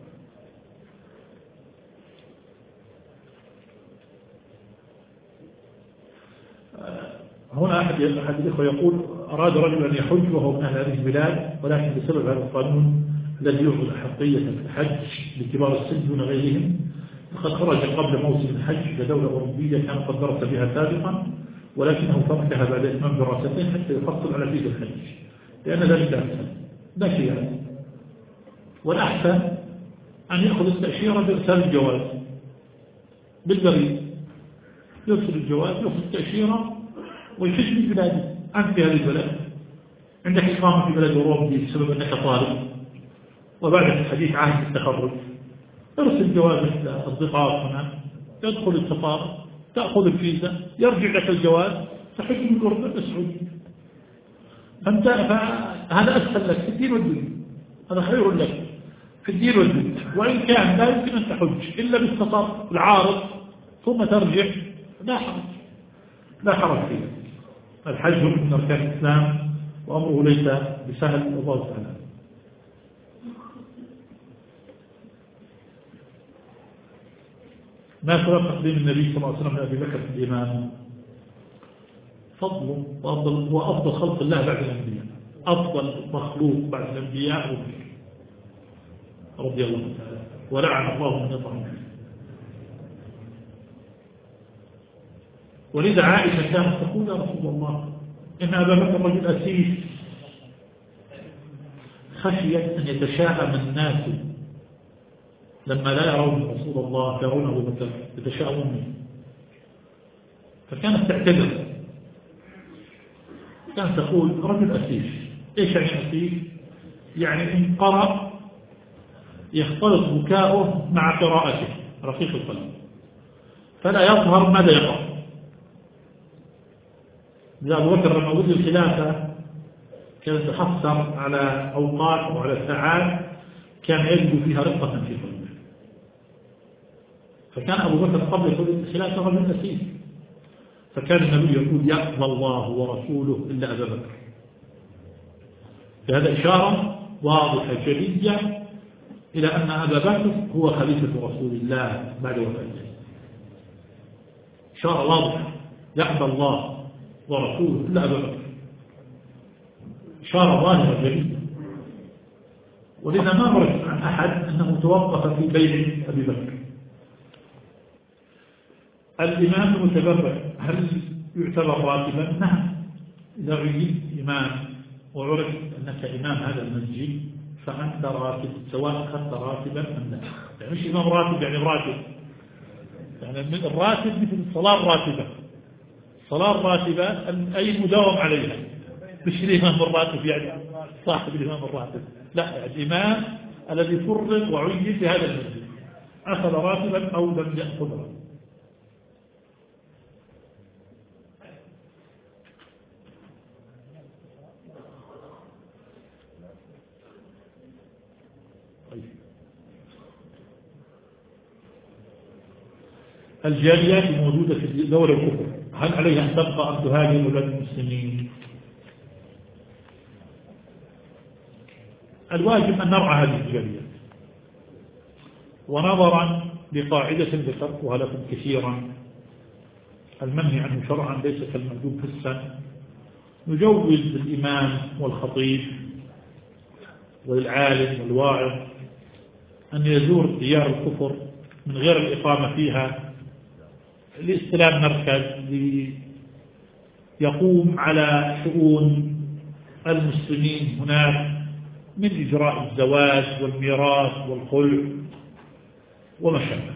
هنا أحد أحد الإخوة يقول: أراد رجل أن يحج وهو من أهل هذه البلاد، ولكن بسبب هذا القانون الذي يعطي أحقية في الحج لكبار السن دون غيرهم، فقد خرج قبل موسم الحج إلى دولة أوروبية كان قد درس بها سابقا، ولكنه تركها بعد إتمام دراسته حتى يحصل على فيزا الحج، لأن ذلك أحسن لا شيء يعني. والأحسن أن يأخذ التأشيرة بإرسال الجواز بالبريد، يرسل الجواز يأخذ التأشيرة ويحج من بلاده. أنت في هذه البلد عندك إقامة في بلد أوروبي بسبب أنك طالب، وبعد الحديث عهد التخرج ارسل جوازك لأصدقائك هنا، يدخل السفارة تأخذ الفيزا، يرجع لك الجواز، تحج من الأردن السعودية. فأنت فهذا أسهل لك في الدين والدنيا، هذا خير لك في الدين والدنيا. وإن كان لا يمكن أن تحج إلا بالسفر العارض ثم ترجع لا حرج لا حرج فيه. الحج من أركان الإسلام وأمره ليس بسهل، والله تعالى. ما سبب تقديم النبي صلى الله عليه وسلم لأبي بكر في الإمام؟ فضله وأفضل, وأفضل خلق الله بعد الأنبياء، أفضل مخلوق بعد الأنبياء أبو بكر رضي الله تعالى، ولعن الله من يطعن فيه. ولذا عائشة كانت تقول: يا رسول الله إن أبا بكر رجل أسيس، خشيت أن يتشاءم الناس لما لا يرون رسول الله يرون أبو بكر يتشاءمون، فكانت تعتذر، كانت تقول: رجل أسيس. إيش يعني أسيس؟ يعني إن قرأ يختلط بكاؤه مع قراءته، رقيق القلب، فلا يظهر ماذا يقرأ. إذا أبو بكر لما ولي الخلافة كانت تحصر على أوقات وعلى ساعات كان يجد فيها رقة في قلبه، فكان أبو بكر قبل ولي الخلافة رجل أسيس، فكان النبي يقول: يأبى الله ورسوله إلا أبا بكر. فهذا إشارة واضحة جلية إلى أن أبا بكر هو خليفة رسول الله بعد وفاته. إشارة واضحة يأبى الله ورسوله إلا أبا بكر، إشارة ظاهرة جلية. ولذا ما ورد عن أحد أنه توقف في بين أبي بكر. الإمام المتبرع هل يعتبر راتبا؟ نعم، إذا عينت إمام وعرف أنك إمام هذا المسجد فأنت راتب، سواء أخذت راتبا أم لا. يعني مش إمام راتب يعني راتب، يعني الراتب مثل الصلاة الراتبة، الصلاة الراتبة أي مداوم عليها، مش الإمام الراتب يعني صاحب الإمام الراتب، لا، يعني الإمام الذي فرغ وعين في هذا المسجد أخذ راتبا أو لم يأخذ راتبا. الجاليات الموجودة في دولة الكفر هل عليها أن تبقى أم تهاجر بلاد المسلمين؟ الواجب أن نرعى هذه الجاليات، ونظرا لقاعدة ذكرتها لكم كثيرا، المنهي عنه شرعا ليس كالمندوب حسا، نجوز للإمام والخطيب والعالم والواعظ أن يزور ديار الكفر من غير الإقامة فيها لاستلام مركز ليقوم على شؤون المسلمين هناك من إجراء الزواج والميراث والخلع وما شابه.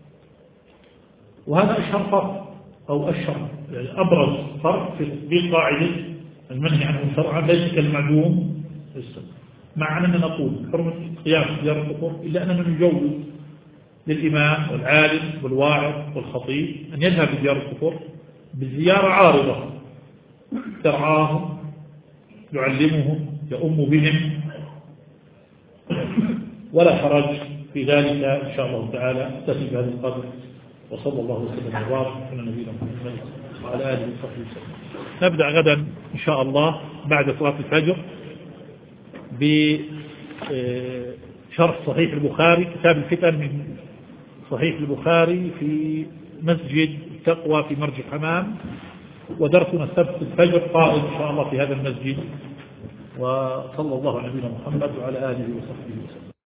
وهذا أشهر فرق أو أشهر يعني أبرز فرق في تطبيق قاعدة المنهي عنه شرعا ليس كالمعدوم السنة، مع أننا نقول حرمة قيام ديار الكفر إلا أننا نجوز للإمام والعالم والواعظ والخطيب أن يذهب لديار الكفر بزيارة عارضة ترعاهم يعلمهم يؤم بهم ولا حرج في ذلك إن شاء الله تعالى. أكتفي بهذا القدر، وصلى الله وسلم وبارك على نبينا محمد وعلى آله وصحبه وسلم. نبدأ غدا إن شاء الله بعد صلاة الفجر بشرح صحيح البخاري، كتاب الفتن من صحيح البخاري في مسجد التقوى في مرج حمام، ودرسنا السبت الفجر قائم إن شاء الله في هذا المسجد. وصلى الله على نبينا محمد وعلى آله وصحبه وسلم.